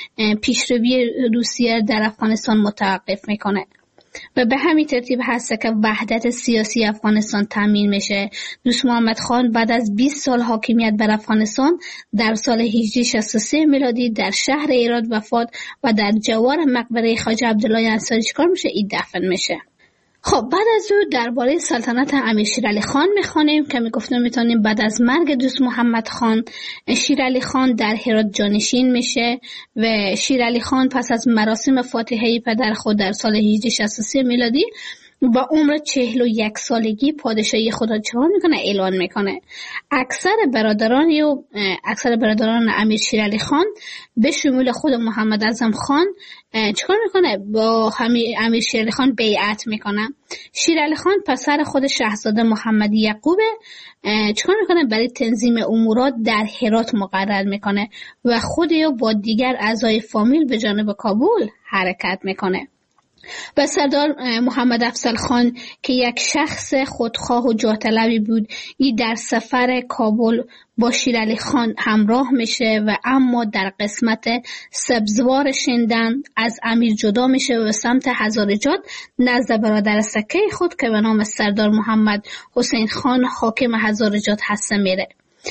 پیشروی روسیه در افغانستان متوقف میکنه و به همین ترتیب هست که وحدت سیاسی افغانستان تامین میشه. دوست محمد خان بعد از بیست سال حاکمیت بر افغانستان در سال هجده شصت و سه میلادی در شهر هرات وفات و در جوار مقبره خواجه عبدالله انصاری چیکار میشه؟ این دفن میشه. خب بعد از او درباره سلطنت امیر شیرعلی خان میخوانیم که میگفتم میتونیم بعد از مرگ دوست محمد خان شیرعلی خان در هرات جانشین میشه و شیرعلی خان پس از مراسم فاتحه پدر خود در سال هجده شصت و سه میلادی با عمر چهل و یک سالگی پادشاهی خود را چکار میکنه؟ اعلان میکنه. اکثر برادران و اکثر برادران امیر شیرعلی خان به شمول خود محمد اعظم خان چکار میکنه؟ با امیر شیرعلی خان بیعت میکنه. شیرعلی خان پسر خود شاهزاده محمد یعقوب چکار میکنه؟ برای تنظیم امورات در هرات مقرر میکنه و خود یا با دیگر اعضای فامیل به جانب کابل حرکت میکنه. و سردار محمد افضل خان که یک شخص خودخواه و جاه طلبی بود، این در سفر کابل با شیرعلی خان همراه میشه و اما در قسمت سبزوار شندن از امیر جدا میشه و سمت هزارجات نزد برادر سکه خود که به نام سردار محمد حسین خان حاکم هزارجات هست میره.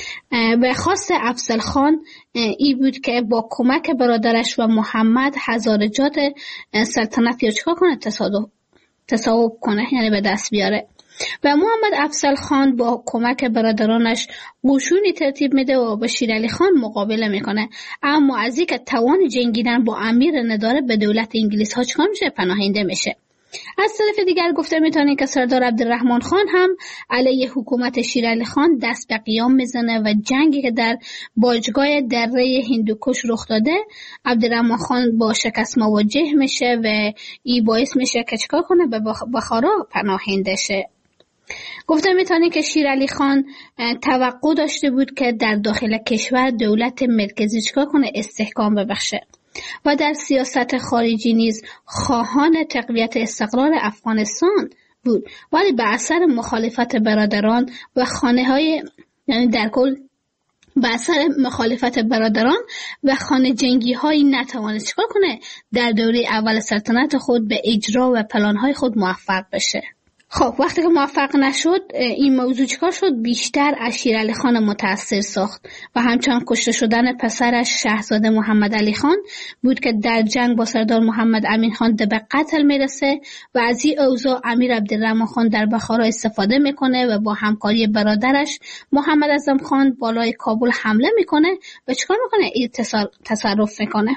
و خواست افضل خان ای بود که با کمک برادرش و محمد هزارجات سلطنت یا چکار کنه؟ تصادف تصاحب کنه، یعنی به دست بیاره. و محمد افضل خان با کمک برادرانش قشونی ترتیب میده و با شیرعلی خان مقابله میکنه، اما از اینکه توان جنگیدن با امیر نداره به دولت انگلیس ها چکار میشه؟ پناهنده میشه. از طرف دیگر گفته میتونیم که سردار عبدالرحمن خان هم علیه حکومت شیرعلی خان دست به قیام میزنه و جنگی که در باجگاه دره هندوکش رخ داده عبدالرحمن خان با شکست مواجه میشه و این باعث میشه که چکار کنه؟ به بخارا پناهنده شه. گفته میتونیم که شیرعلی خان توقع داشته بود که در داخل کشور دولت مرکزی چکار کنه؟ استحکام ببخشه و در سیاست خارجی نیز خواهان تقویت استقرار افغانستان بود، ولی به اثر مخالفت برادران و خانه های یعنی در کل به اثر مخالفت برادران و خانه جنگی هایی نتوانست چکار کنه؟ در دوره اول سلطنت خود به اجرا و پلان های خود موفق بشه. خب وقتی که موفق نشد این موضوع چکار شد؟ بیشتر از شیرعلی خان متاثر ساخت و همچنان کشته شدن پسرش شاهزاده محمد علی خان بود که در جنگ با سردار محمد امین خان به قتل میرسه و از این اوضاع امیر عبدالرحمن خان در بخارا استفاده میکنه و با همکاری برادرش محمد اعظم خان بالای کابل حمله میکنه و چکار میکنه؟ این تصرف میکنه.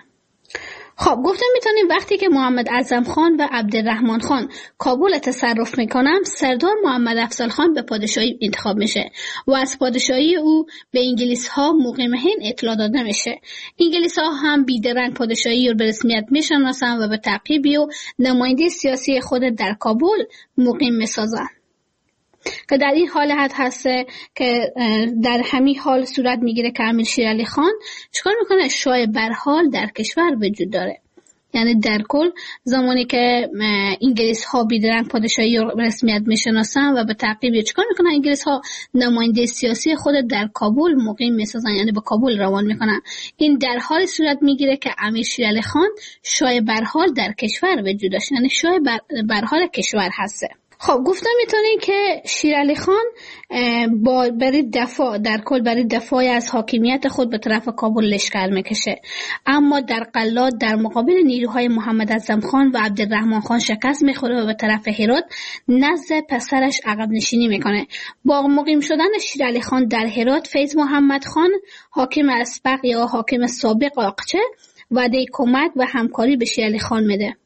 خب گفتم میتونیم وقتی که محمد اعظم خان و عبدالرحمن خان کابل تصرف میکنن، سردار محمد افضل خان به پادشاهی انتخاب میشه و از پادشاهی او به انگلیس ها مقیم هند اطلاع داده میشه. انگلیس ها هم بیدرنگ پادشاهی رو به رسمیت میشناسن و به تعقیبی و نماینده سیاسی خود در کابل مقیم میسازن که در این حالت هست که در همین حال صورت میگیره که امیر شیرعلی خان چیکار میکنه؟ شاه برحال در کشور وجود داره. یعنی در کل زمانی که انگلیس ها بیدرنگ پادشاهی رسمیت میشناسن و به تعقیب چیکار میکنن؟ انگلیس ها نماینده سیاسی خود در کابل مقیم میسازن، یعنی به کابل روان میکنن. این در حال صورت میگیره که امیر شیر علی خان شاه برحال در کشور وجود داشت، یعنی شاه بر برحال کشور هسته. خب گفتم میتونین که شیر علی خان با برای دفاع در کل برای دفاع از حاکمیت خود به طرف کابل لشکر میکشه، اما در قلات در مقابل نیروهای محمد اعظم خان و عبدالرحمن خان شکست میخوره و به طرف هرات نزد پسرش عقب نشینی میکنه. با مقیم شدن شیر علی خان در هرات، فیض محمد خان حاکم اسبق یا حاکم سابق آقچه وعده کمک و همکاری به شیر علی خان میده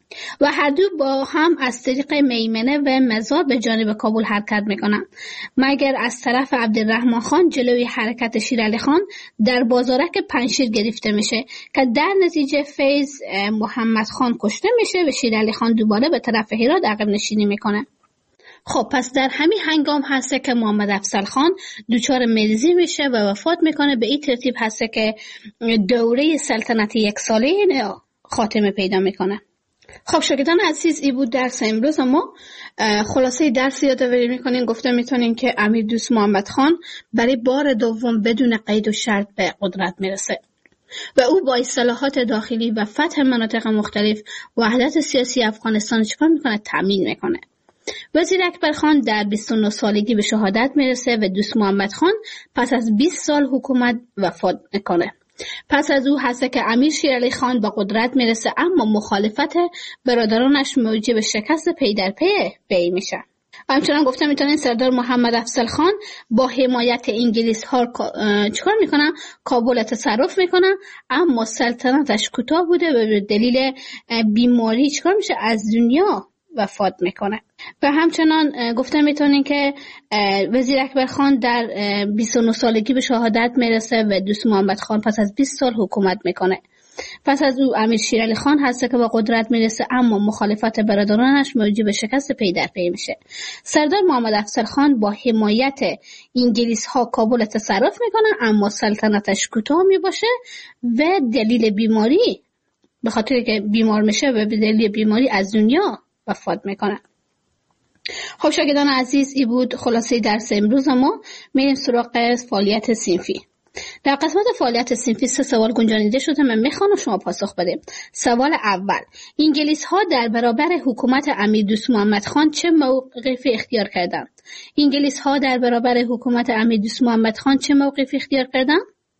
و هر دو با هم از طریق میمنه و مزار به جانب کابل حرکت میکنن، مگر از طرف عبدالرحمن خان جلوی حرکت شیر علی خان در بازارک پنشیر گرفته میشه که در نتیجه فیض محمد خان کشته میشه و شیر علی خان دوباره به طرف هرات عقب نشینی میکنه. خب پس در همین هنگام هسته که محمد افضل خان دچار مریضی میشه و وفات میکنه. به این ترتیب هسته که دوره سلطنت یک ساله خاتمه پیدا میکنه. خب شاگردان عزیز، این بود درس امروز. اما خلاصه درس یادآوری میکنین. گفته میتونین که امیر دوست محمد خان برای بار دوم بدون قید و شرط به قدرت میرسه و او با اصلاحات داخلی و فتح مناطق مختلف وحدت سیاسی افغانستان چیکار میکنه؟ تامین میکنه. وزیر اکبر خان در بیست و نه سالگی به شهادت میرسه و دوست محمد خان پس از بیست سال حکومت وفات میکنه. پس از او هست که امیر شیر علی خان به قدرت میرسه، اما مخالفت برادرانش موجب شکست پی در پی بی میشه. همچنان گفتم میتونین سردار محمد افضل خان با حمایت انگلیس ها چیکار میکنن؟ کابل تصرف میکنن، اما سلطنتش کوتاه بوده و به دلیل بیماری چیکار میشه؟ از دنیا وفات میکنه. و همچنان گفتم میتونین که وزیر اکبر خان در بیست و نه سالگی به شهادت میرسه و دوست محمد خان پس از بیست سال حکومت میکنه. پس از او امیر شیر علی خان هست که به قدرت میرسه، اما مخالفت برادرانش موجب شکست پی در پی میشه. سردار محمد افضل خان با حمایت انگلیس ها کابل تصرف میکنه، اما سلطنتش کوتاه میباشه و دلیل بیماری، به خاطر که بیمار میشه و به دلیل بیماری از دنیا وفات میکنه. خب شاگردان عزیز، این بود خلاصه درس امروز. ما میریم سراغ فعالیت صنفی. در قسمت فعالیت صنفی سه سوال گنجانیده شده، من میخوام شما پاسخ بدیم. سوال اول: انگلیس ها در برابر حکومت امیر دوست محمد خان چه موقفی اختیار کردند؟ انگلیس ها در برابر حکومت امیر دوست محمد خان چه موقفی اختیار کردند؟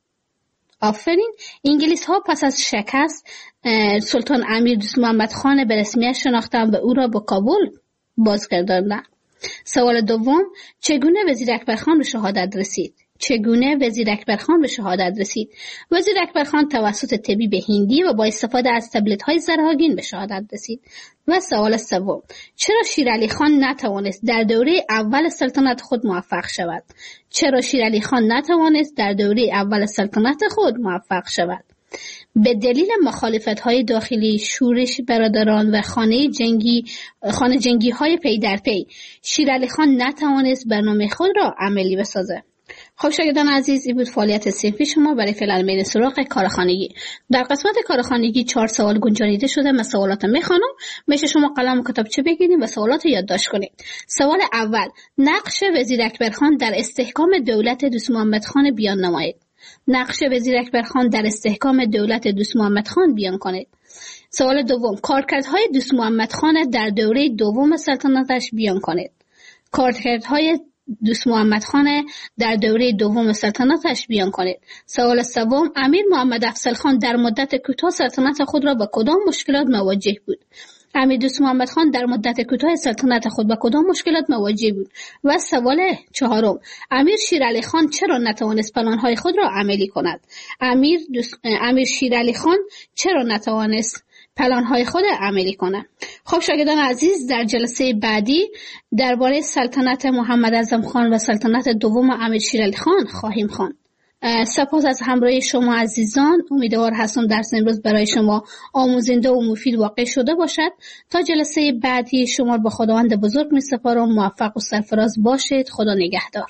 آفرین. انگلیس ها پس از شکست سلطان امیر دوست محمد خان به رسمیت شناختند و او را به کابل بازگرداندند. سوال دوم: چگونه وزیر اکبر خان به شهادت رسید؟ چگونه وزیر اکبر خان به شهادت رسید؟ وزیر اکبر خان توسط طبیب هندی و با استفاده از تبلت‌های زرهاگین به شهادت رسید. و سوال سوم: چرا شیر علی خان نتوانست در دوره اول سلطنت خود موفق شود؟ چرا شیر علی خان نتوانست در دوره اول سلطنت خود موفق شود؟ به دلیل مخالفت‌های داخلی، شورش برادران و خانه جنگی خانه جنگی های پی در پی، شیر علی خان نتوانست برنامه خود را عملی بسازد. خب شاگردان عزیز، این بود فعالیت صنفی شما. برای فعلا میریم سراغ کارخانگی. در قسمت کارخانگی چهار سوال گنجانیده شده. من سوالات میخوانم، میشه شما قلم و کتابچه بگیرید و سوالات رو یادداشت کنید. سوال اول: نقش وزیر اکبر خان در استحکام دولت دوست محمد خان بیان نمایید. نقش وزیر اکبر خان در استحکام دولت دوست محمد خان بیان کنید. سوال دوم: کارکردهای دوست محمد خان در دوره دوم سلطنتش بیان کنید. کارکردهای دوست محمد خان در دوره دوم سلطنتش بیان کنید. سوال سوم: امیر محمد افضل خان در مدت کوتاه سلطنت خود را با کدام مشکلات مواجه بود؟ امیر دوست محمد خان در مدت کوتاه سلطنت خود با کدام مشکلات مواجه بود؟ و سوال چهارم: امیر شیر علی خان چرا نتوانست پلان‌های خود را عملی کند؟ امیر دوست... امیر شیر علی خان چرا نتوانست پلان‌های خود عملی کنند؟ خب شاگردان عزیز، در جلسه بعدی درباره سلطنت محمد اعظم خان و سلطنت دوم امیر شیر علی خان خواهیم خواند. سپاس از همراهی شما عزیزان. امیدوار هستم درس امروز برای شما آموزنده و مفید واقع شده باشد. تا جلسه بعدی شما به خداوند بزرگ می‌سپارم. موفق و سرفراز باشید. خدا نگهدار.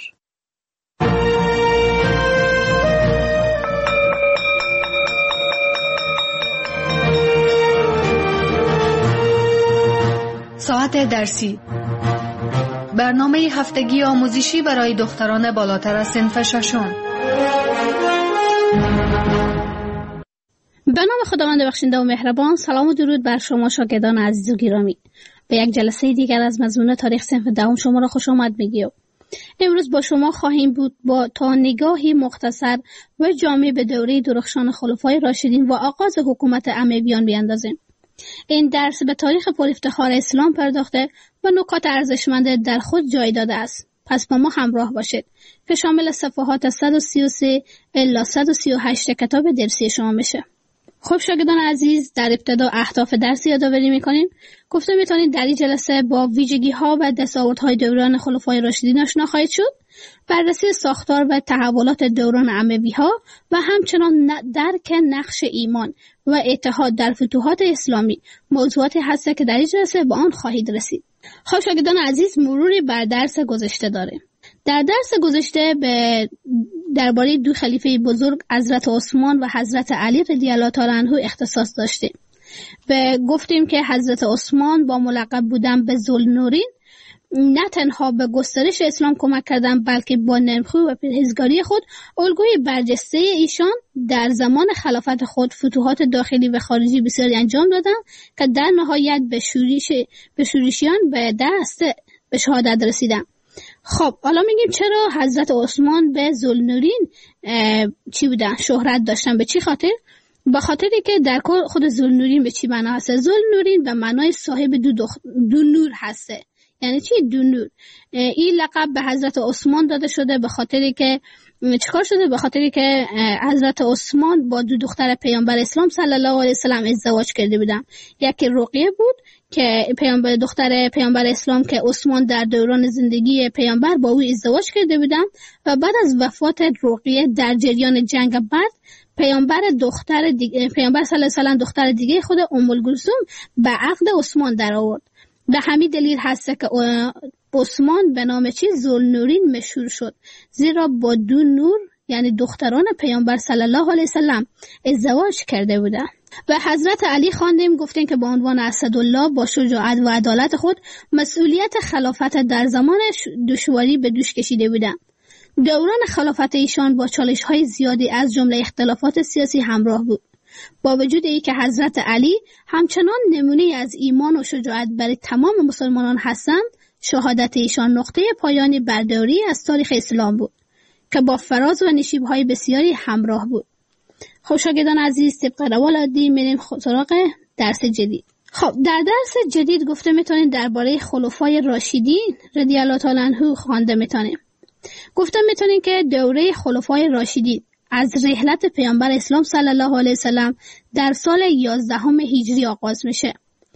ساعت درسی، برنامه هفتگی آموزشی برای دختران بالاتر از صنف ششم. به نام خداوند بخشنده و مهربان. سلام و درود بر شما شاگردان عزیز و گرامی. به یک جلسه دیگر از مضمون تاریخ صنف دهم شما را خوش آمد میگیم. امروز با شما خواهیم بود با تا نگاهی مختصر و جامع به دوره درخشان خلفای راشدین و آغاز حکومت امویان بیاندازیم. این درس به تاریخ پرافتخار اسلام پرداخته و نکات ارزشمند در خود جای داده است. پس با ما همراه باشید که شامل صفحات صد و سی و سه الی صد و سی و هشت کتاب درسی شما میشه. خب شاگردان عزیز، در ابتدا اهداف درسی یادآوری میکنیم. گفته میتونید در این جلسه با ویژگی ها و دستاوردهای دوران خلفای راشدین آشنا خواهید شد، بررسی ساختار و تحولات دوران اموی ها و همچنان درک نقش ایمان و اتحاد در فتوحات اسلامی موضوعاتی هست که در این جلسه با آن خواهید رسید. خب شاگردان عزیز، مروری بر درس گذشته داریم. در درس گذشته به درباره دو خلیفه بزرگ حضرت عثمان و حضرت علی رضی الله تعالی عنه اختصاص داشتیم. به گفتیم که حضرت عثمان با ملقب بودن به ذوالنورین نه تنها به گسترش اسلام کمک کردند، بلکه با نرمخو و پرهیزگاری خود الگوی برجسته ایشان در زمان خلافت خود فتوحات داخلی و خارجی بسیاری انجام دادند که در نهایت به شورش به شورشیان به دست به شهادت رسیدند. خب حالا میگیم چرا حضرت عثمان به ذوالنورین چی بودن؟ شهرت داشتن. به چی خاطر؟ به خاطری که در کل خود ذوالنورین به چی معنا هست؟ ذوالنورین به معنای صاحب دو, دخ... دو نور هسته. یعنی چی دو نور؟ این لقب به حضرت عثمان داده شده به خاطری که چیکار شده؟ به خاطری که حضرت عثمان با دو دختر پیامبر اسلام صلی الله علیه و سلم ازدواج کرده بودن. یکی رقیه بود که پیامبر دختر پیامبر اسلام که عثمان در دوران زندگی پیامبر با او ازدواج کرده بودن و بعد از وفات رقیه در جریان جنگ بعد پیامبر دختر دیگه پیامبر صلی الله علیه و سلم دختر دیگه خود ام کلثوم به عقد عثمان در آورد. به همین دلیل هست که عثمان به نام چی ذوالنورین مشهور شد، زیرا با دو نور یعنی دختران پیامبر صلی الله علیه و سلم ازدواج کرده بودند. و حضرت علی خواندیم گفتیم که با عنوان اسدالله با شجاعت و عدالت خود مسئولیت خلافت در زمان دشواری به دوش کشیده بودند. دوران خلافت ایشان با چالش‌های زیادی از جمله اختلافات سیاسی همراه بود. با وجود ای که حضرت علی همچنان نمونه از ایمان و شجاعت برای تمام مسلمانان هستند، شهادت ایشان نقطه پایانی بر دوری از تاریخ اسلام بود که با فراز و نشیب‌های بسیاری همراه بود. خب شاگردان عزیز، طبق روال عادی میریم سراغ درس جدید. خب در درس جدید گفته میتونید درباره خلفای راشدین رضی الله تعالی عنهم خوانده میتونیم. گفته میتونید که دوره خلفای راشدین از رحلت پیامبر اسلام صلی الله علیه و سلم در سال یازدهم هجری آغاز میشه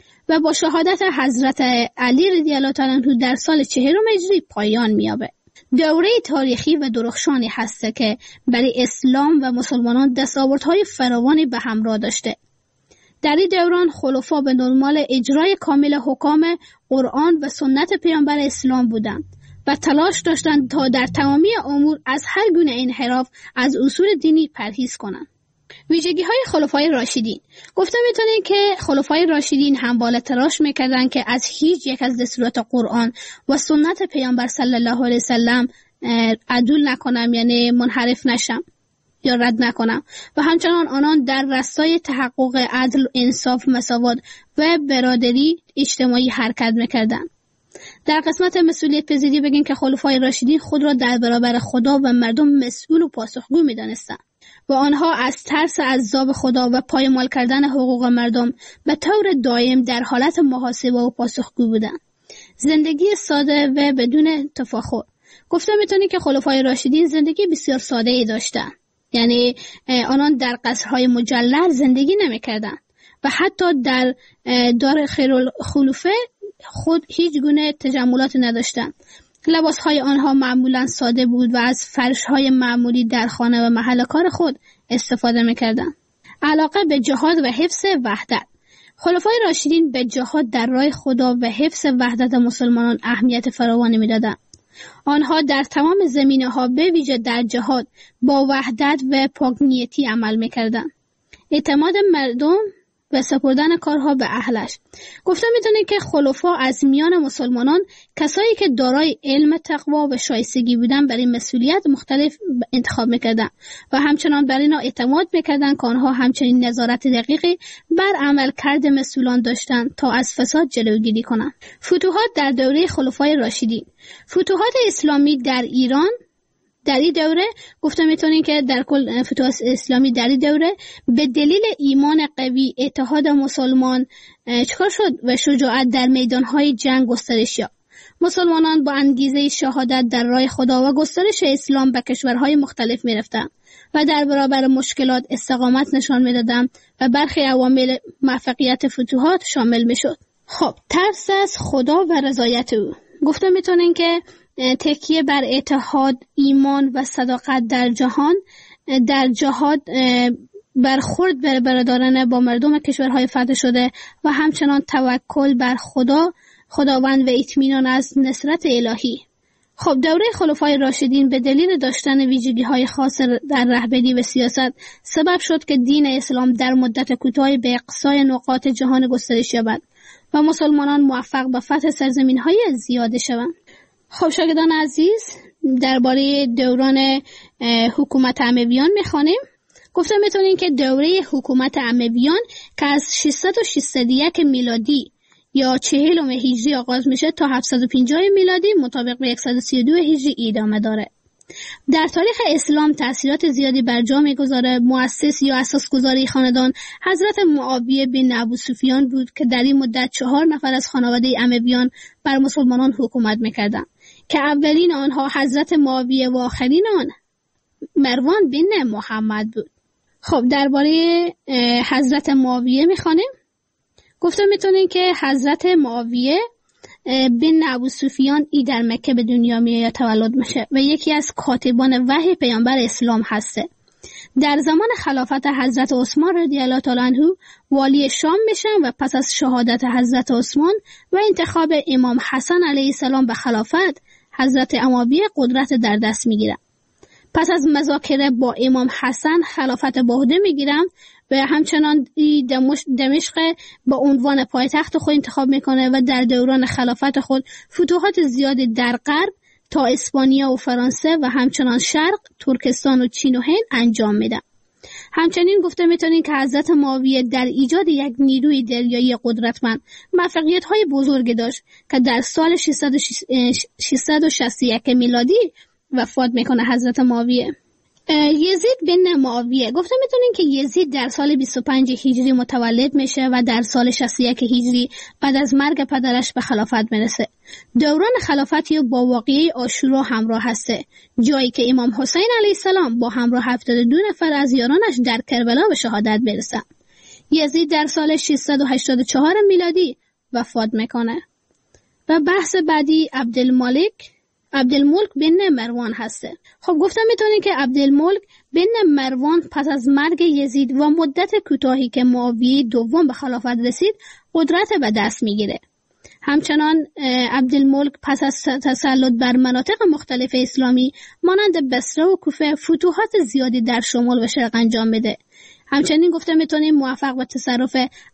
و با شهادت حضرت علی رضی الله تعالی عنه در سال چهارم هجری پایان مییابه. دوره تاریخی و درخشانی هست که برای اسلام و مسلمانان دستاوردهای فراوانی به همراه داشته. در این دوران خلفا به دنبال اجرای کامل حکام قرآن و سنت پیامبر اسلام بودند و تلاش داشتند تا در تمامی امور از هر گونه انحراف از اصول دینی پرهیز کنند. ویژگی های خلفای راشدین. گفته میتونید که خلفای راشدین همواره تلاش میکردن که از هیچ یک از دستورات قرآن و سنت پیامبر صلی الله علیه و سلم عدول نکنم، یعنی منحرف نشم یا رد نکنم، و همچنان آنان در راستای تحقق عدل، انصاف، مساوات و برادری اجتماعی حرکت میکردن. در قسمت مسئولیت پذیری بگیم که خلفای راشدین خود را در برابر خدا و مردم مسئول و پاسخگو می‌دانستند و آنها از ترس عذاب خدا و پایمال کردن حقوق مردم به طور دائم در حالت محاسبه و پاسخگو بودند. زندگی ساده و بدون تفاخر. گفته میتونی که خلفای راشدین زندگی بسیار ساده ای داشتند. یعنی آنان در قصرهای مجلل زندگی نمی‌کردند و حتی در دار خیرالخلفه خود هیچ گونه تجملات نداشتند. لباسهای آنها معمولا ساده بود و از فرشهای معمولی در خانه و محل کار خود استفاده میکردند. علاقه به جهاد و حفظ وحدت. خلفای راشدین به جهاد در راه خدا و حفظ وحدت مسلمانان اهمیت فراوانی میدادند. آنها در تمام زمینه‌ها به ویژه در جهاد با وحدت و پاک‌نیتی عمل میکردند. اعتماد مردم و سپردن کارها به اهلش. گفته میتونه که خلفا از میان مسلمانان کسایی که دارای علم، تقوا و شایستگی بودن برای مسئولیت مختلف انتخاب میکردن و همچنان بر اینا اعتماد میکردن که آنها همچنین نظارت دقیقی بر عمل کرد مسئولان داشتن تا از فساد جلوگیری کنند. فتوحات در دوره خلفای راشدین. فتوحات اسلامی در ایران در این دوره گفته میتونیم که در کل فتوحات اسلامی در این دوره به دلیل ایمان قوی، اتحاد مسلمان چکار شد و شجاعت در میدانهای جنگ گسترش یافت. مسلمانان با انگیزه شهادت در راه خدا و گسترش اسلام به کشورهای مختلف میرفتند و در برابر مشکلات استقامت نشان میدادند و برخی عوامل موفقیت فتوحات شامل میشد. خب، ترس از خدا و رضایت او. گفته میتونیم که تکیه بر اتحاد، ایمان و صداقت در جهان در جهاد برخورد بر برادرانه با مردم کشورهای فتح شده و همچنان توکل بر خدا خداوند و اطمینان از نصرت الهی. خب، دوره خلفای راشدین به دلیل داشتن ویژگی‌های خاص در رهبری و سیاست سبب شد که دین اسلام در مدت کوتاهی به اقصای نقاط جهان گسترش یابد و مسلمانان موفق به فتح سرزمین‌های زیاده شوند. خب شاگردان عزیز، درباره دوران حکومت امویان میخوانیم. گفته میتونیم که دوره حکومت امویان که از ششصد و شصت و یک میلادی یا چهلم هجری آغاز میشه تا هفتصد و پنجاه میلادی مطابق به صد و سی و دو هجری ادامه داره. در تاریخ اسلام تأثیرات زیادی بر جا میگذاره. مؤسس یا اساسگذار خاندان حضرت معاویه بن ابوسفیان بود که در این مدت چهار نفر از خانواده امویان بر مسلمانان حکومت میکردند که اولین آنها حضرت معاویه و آخرین آن مروان بن محمد بود. خب، درباره حضرت معاویه میخوانیم. گفته میتونیم که حضرت معاویه بن ابوسفیان ای در مکه به دنیا میاد تولد میشه و یکی از کاتبان وحی پیامبر اسلام هسته. در زمان خلافت حضرت عثمان رضی الله تعالی عنه والی شام میشن و پس از شهادت حضرت عثمان و انتخاب امام حسن علیه السلام به خلافت، حضرت معاویه قدرت در دست میگیرن. پس از مذاکره با امام حسن خلافت به عهده میگیرن و همچنان دمشق به عنوان پایتخت خود انتخاب میکنه و در دوران خلافت خود فتوحات زیادی در غرب تا اسپانیا و فرانسه و همچنان شرق، ترکستان و چین و هند انجام میده. همچنین گفته میتونیم که حضرت معاویه در ایجاد یک نیروی دریایی قدرتمند موفقیت‌های بزرگی داشت که در سال ششصد و شصت و یک میلادی وفات میکنه حضرت معاویه. یزید بن معاویه. گفته میتونیم که یزید در سال بیست و پنج هجری متولد میشه و در سال شصت و یک هجری بعد از مرگ پدرش به خلافت میرسه. دوران خلافتی با واقعه عاشورا همراه هسته، جایی که امام حسین علیه السلام با همراه هفتاد و دو نفر از یارانش در کربلا به شهادت برسه. یزید در سال ششصد و هشتاد و چهار میلادی وفات میکنه. و بحث بعدی عبدالملک عبدالملک بن مروان هسته. خب، گفتم میتونیم که عبدالملک بن مروان پس از مرگ یزید و مدت کوتاهی که معاویه دوم به خلافت رسید قدرت به دست میگیره. همچنان عبدالملک پس از تسلط بر مناطق مختلف اسلامی مانند بصره و کوفه فتوحات زیادی در شمال و شرق انجام میده. همچنین گفته میتونیم موفق به تصرف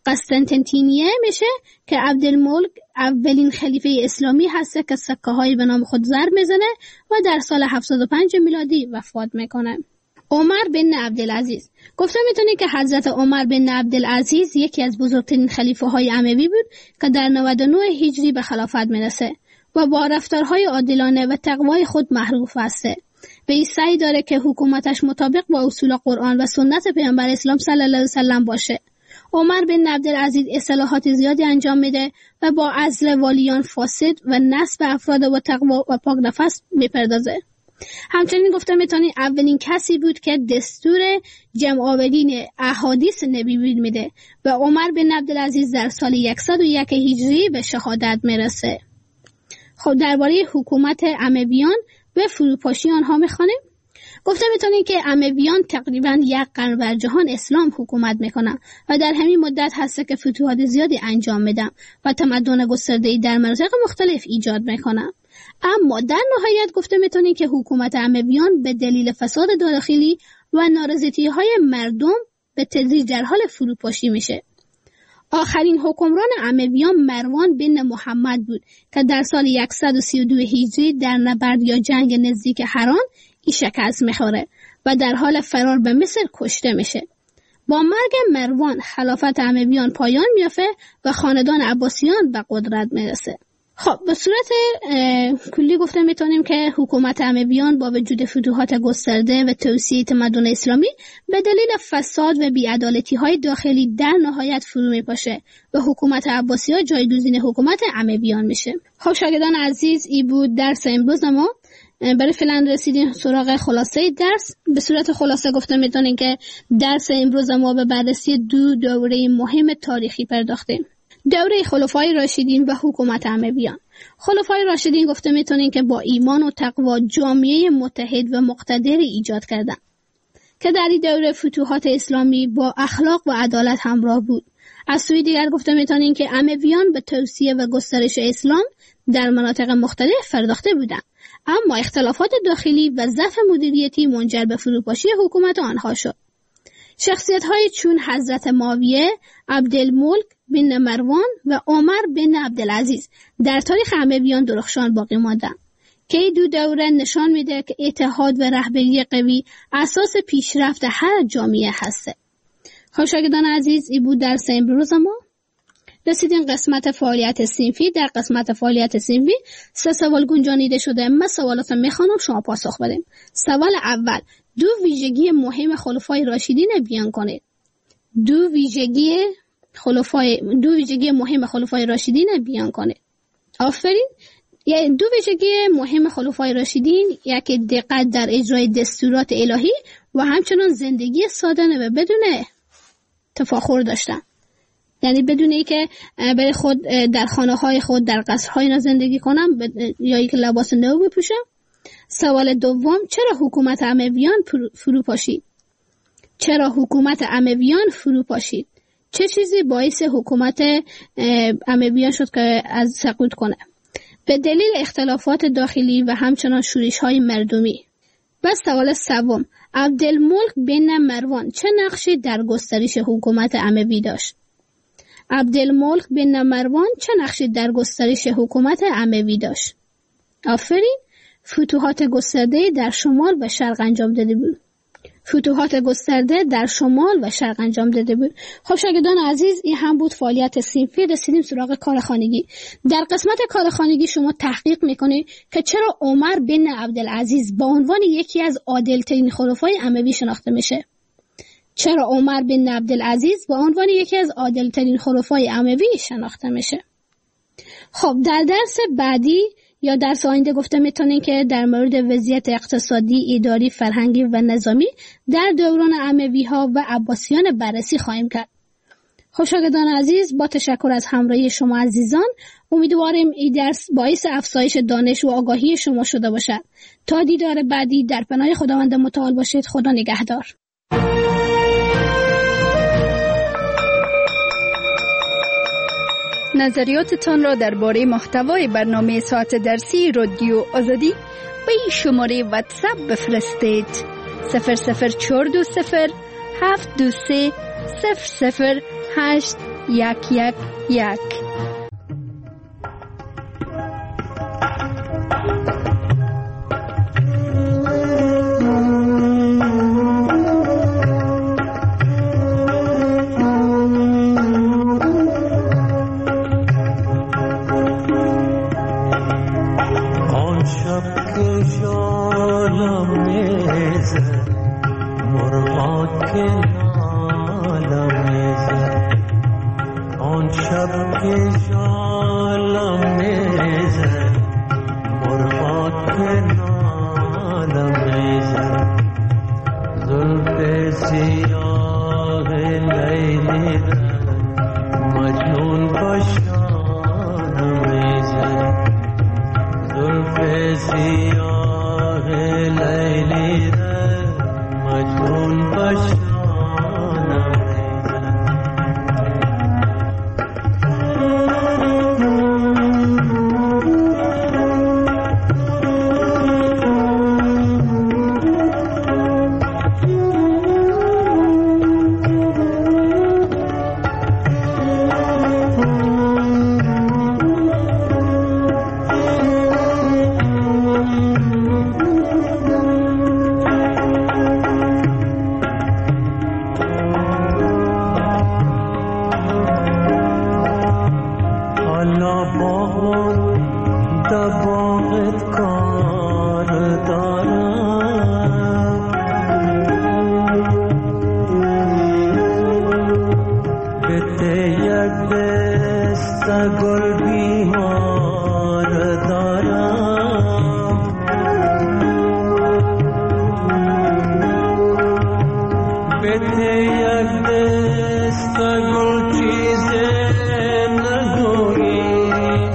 قسطنطنیه میشه که عبدالملک اولین خلیفه اسلامی هسته که سکه هایی به نام خود ضرب میزنه و در سال هفتصد و پنج میلادی وفات میکنه. عمر بن عبدالعزیز. گفته میتونیم که حضرت عمر بن عبدالعزیز یکی از بزرگترین خلیفه های اموی بود که در نود و نه هجری به خلافت میرسه و با رفتارهای عادلانه و تقوای خود معروف هسته. و این سعی داره که حکومتش مطابق با اصول قرآن و سنت پیامبر اسلام صلی الله علیه و سلم باشه. عمر بن عبدالعزیز اصلاحات زیادی انجام میده و با عزل والیان فاسد و نصب افراد با تقوا و پاک نفس میپردازه. همچنین گفته میتونی اولین کسی بود که دستور جمع آورین احادیث نبی میده و عمر بن عبدالعزیز در سال صد و یک هجری به شهادت میرسه. خب، درباره حکومت امویان و فروپاشی آنها میخوانیم. گفته میتونیم که امویان تقریبا یک قرن بر جهان اسلام حکومت میکنن و در همین مدت هسته که فتوحات زیادی انجام میدن و تمدن گسترده‌ای در مناطق مختلف ایجاد میکنن. اما در نهایت گفته میتونیم که حکومت امویان به دلیل فساد داخلی و نارضایتی‌های مردم به تدریج در حال فروپاشی میشه. آخرین حکمران امویان مروان بن محمد بود که در سال صد و سی و دو هجری در نبرد یا جنگ نزدیک حران ای شکست میخوره و در حال فرار به مصر کشته میشه. با مرگ مروان خلافت امویان پایان میافته و خاندان عباسیان به قدرت میرسه. خب به صورت کلی گفته میتونیم که حکومت امویان با وجود فتوحات گسترده و توسعه تمدن اسلامی به دلیل فساد و بی‌عدالتی‌های داخلی در نهایت فرو میپاشه و حکومت عباسی‌ها جایگزین حکومت امویان میشه. خب شاگردان عزیز، این بود درس امروز ما. برای فعلا رسیدیم سراغ خلاصه درس. به صورت خلاصه گفته میتونیم که درس امروز ما به بررسی دو دوره مهم تاریخی پرداختیم. دوره خلفای راشدین و حکومت امویان. خلفای راشدین گفته میتونین که با ایمان و تقوا جامعه متحد و مقتدر ایجاد کردن که در این دوره فتوحات اسلامی با اخلاق و عدالت همراه بود. از سوی دیگر گفته میتونین که امویان به توسعه و گسترش اسلام در مناطق مختلف پرداخته بودند، اما اختلافات داخلی و ضعف مدیریتی منجر به فروپاشی حکومت آنها شد. شخصیت‌های چون حضرت معاویه، عبدالملک بن مروان و عمر بن عبدالعزیز در تاریخ امویان درخشان باقی ماندند که این دو دوره نشان میده که اتحاد و رهبری قوی اساس پیشرفت هر جامعه هسته. خب شاگردان عزیز، این بود درس امروز ما. رسیدیم قسمت فعالیت صنفی. در قسمت فعالیت صنفی سه سوال گنجانیده شده. من سوالات میخوانم، شما پاسخ بدیم. سوال اول: دو ویژگی مهم خلفای راشدین بیان کنید. دو ویژگی خلفای دو ویژگی مهم خلفای راشدین بیان کنید. آفرین. یعنی دو ویژگی مهم خلفای راشدین، یکی دقت در اجرای دستورات الهی و همچنین زندگی سادانه و بدون تفاخر داشتن. یعنی بدون اینکه برای خود در خانه‌های خود در قصرهای اینا زندگی کنم یا اینکه لباس نو بپوشم. سوال دوم: چرا حکومت امویان فرو پاشید؟ چرا حکومت امویان فرو پاشید؟ چه چیزی باعث حکومت امویان شد که از سقوط کنه؟ به دلیل اختلافات داخلی و همچنان شورش‌های مردمی. و سوال سوم: عبدالملک بن مروان چه نقشی در گسترش حکومت اموی داشت؟ عبدالملک بن مروان چه نقشی در گسترش حکومت اموی داشت؟ آفرین. فتوحات گسترده در شمال و شرق انجام داده بود. فتوحات گسترده در شمال و شرق انجام داده بود. خب شاگردان عزیز، این هم بود فعالیت صنفی. رسیدیم سراغ کار خانگی. در قسمت کار خانگی شما تحقیق میکنید که چرا عمر بن عبدالعزیز با عنوان یکی از عادل‌ترین خلفای اموی شناخته میشه. چرا عمر بن عبدالعزیز با عنوان یکی از عادل‌ترین خلفای اموی شناخته میشه؟ خب در درس بعدی یا درس آینده گفته میتونین که در مورد وضعیت اقتصادی، اداری، فرهنگی و نظامی در دوران اموی ها و عباسیان بررسی خواهیم کرد. خب شاگردان عزیز، با تشکر از همراهی شما عزیزان، امیدواریم این درس باعث افزایش دانش و آگاهی شما شده باشد. تا دیدار بعدی، در پناه خداوند متعال باشید. خدا نگهدار. نظریاتتان را درباره محتوای برنامه ساعت درسی رادیو آزادی به این شماره واتساپ بفرستید: صفر صفر چهار دو صفر هفت دو سه صفر صفر هشت یک یک یک. دست گل بیمار دارم، بده یک دست گل چیزی نگویی،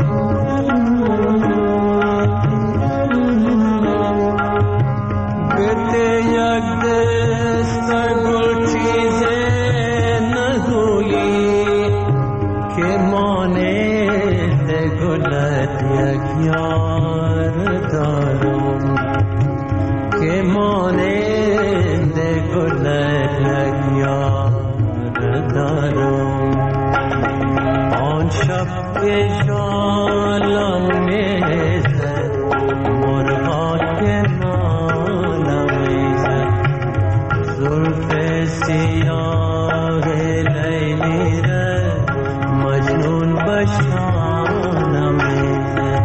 بده یک دست گل چیزی نگویی که مانند گلت یک یار دارم، که مانند گلت یک یار دارم. آن شب که جالم میزد مرغا که نالم میزد، زلف سیاه لیلی را مجنون بشانم میزد.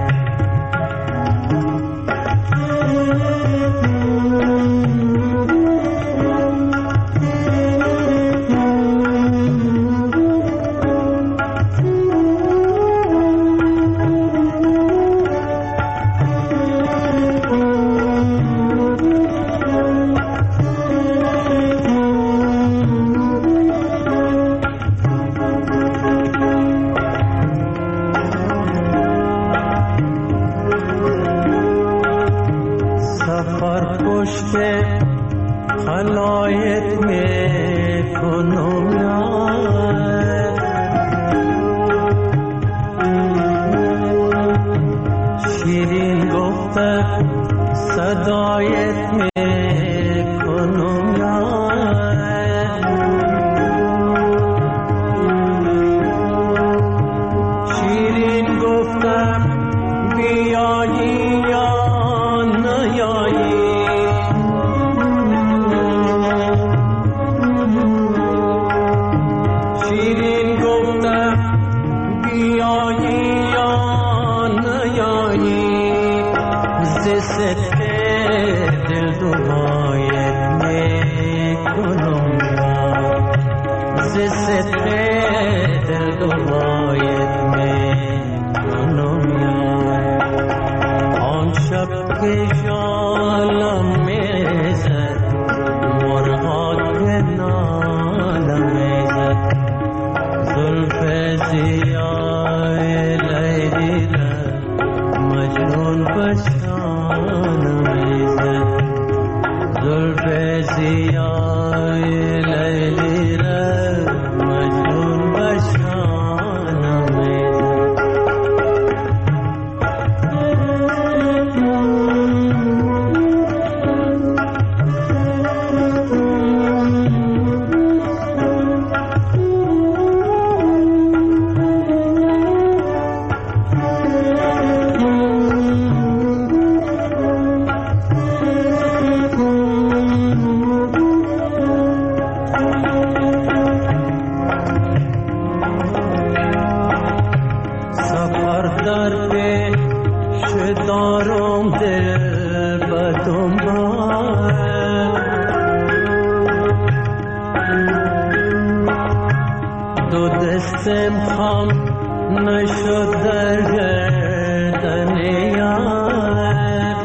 پشت خلایق میکنم یاد، شیرین گفته صدایت میکنم یاد، شیرین گفته بیایی یا نیایی، شیرین گفته بیایی یا نیایی، ز صدق دل دعایت میکنم یاد، ز صدق دل دعایت میکنم یاد. آن شب که جالم میزد مرغا که نالم میزد، زلف سیاه لیلی را مجنون بشانم میزد، زلف سیاه لیلی را مجنون بشانم میزد. در پیش دارم دل به دنبال، دو دستم خم نشد در گردن یار،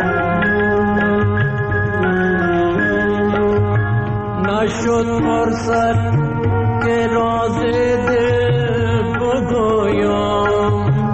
نشد فرصت که راز دل بگویم،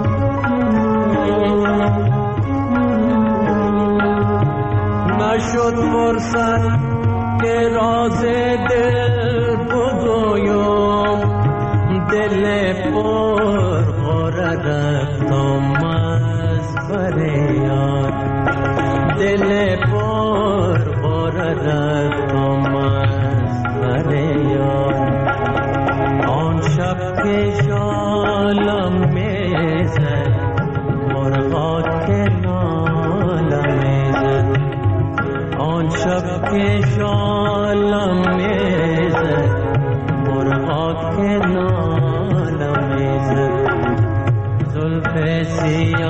نشد فرصت که راز دل بگویم، دل پر غره رفتم از بر یار، دل پر غره رفتم از بر یار. آن شب که جالم میزد مرغا که نالم میزد، آن شب که جالم میزد مرغا که نالم میزد، زلف سیاه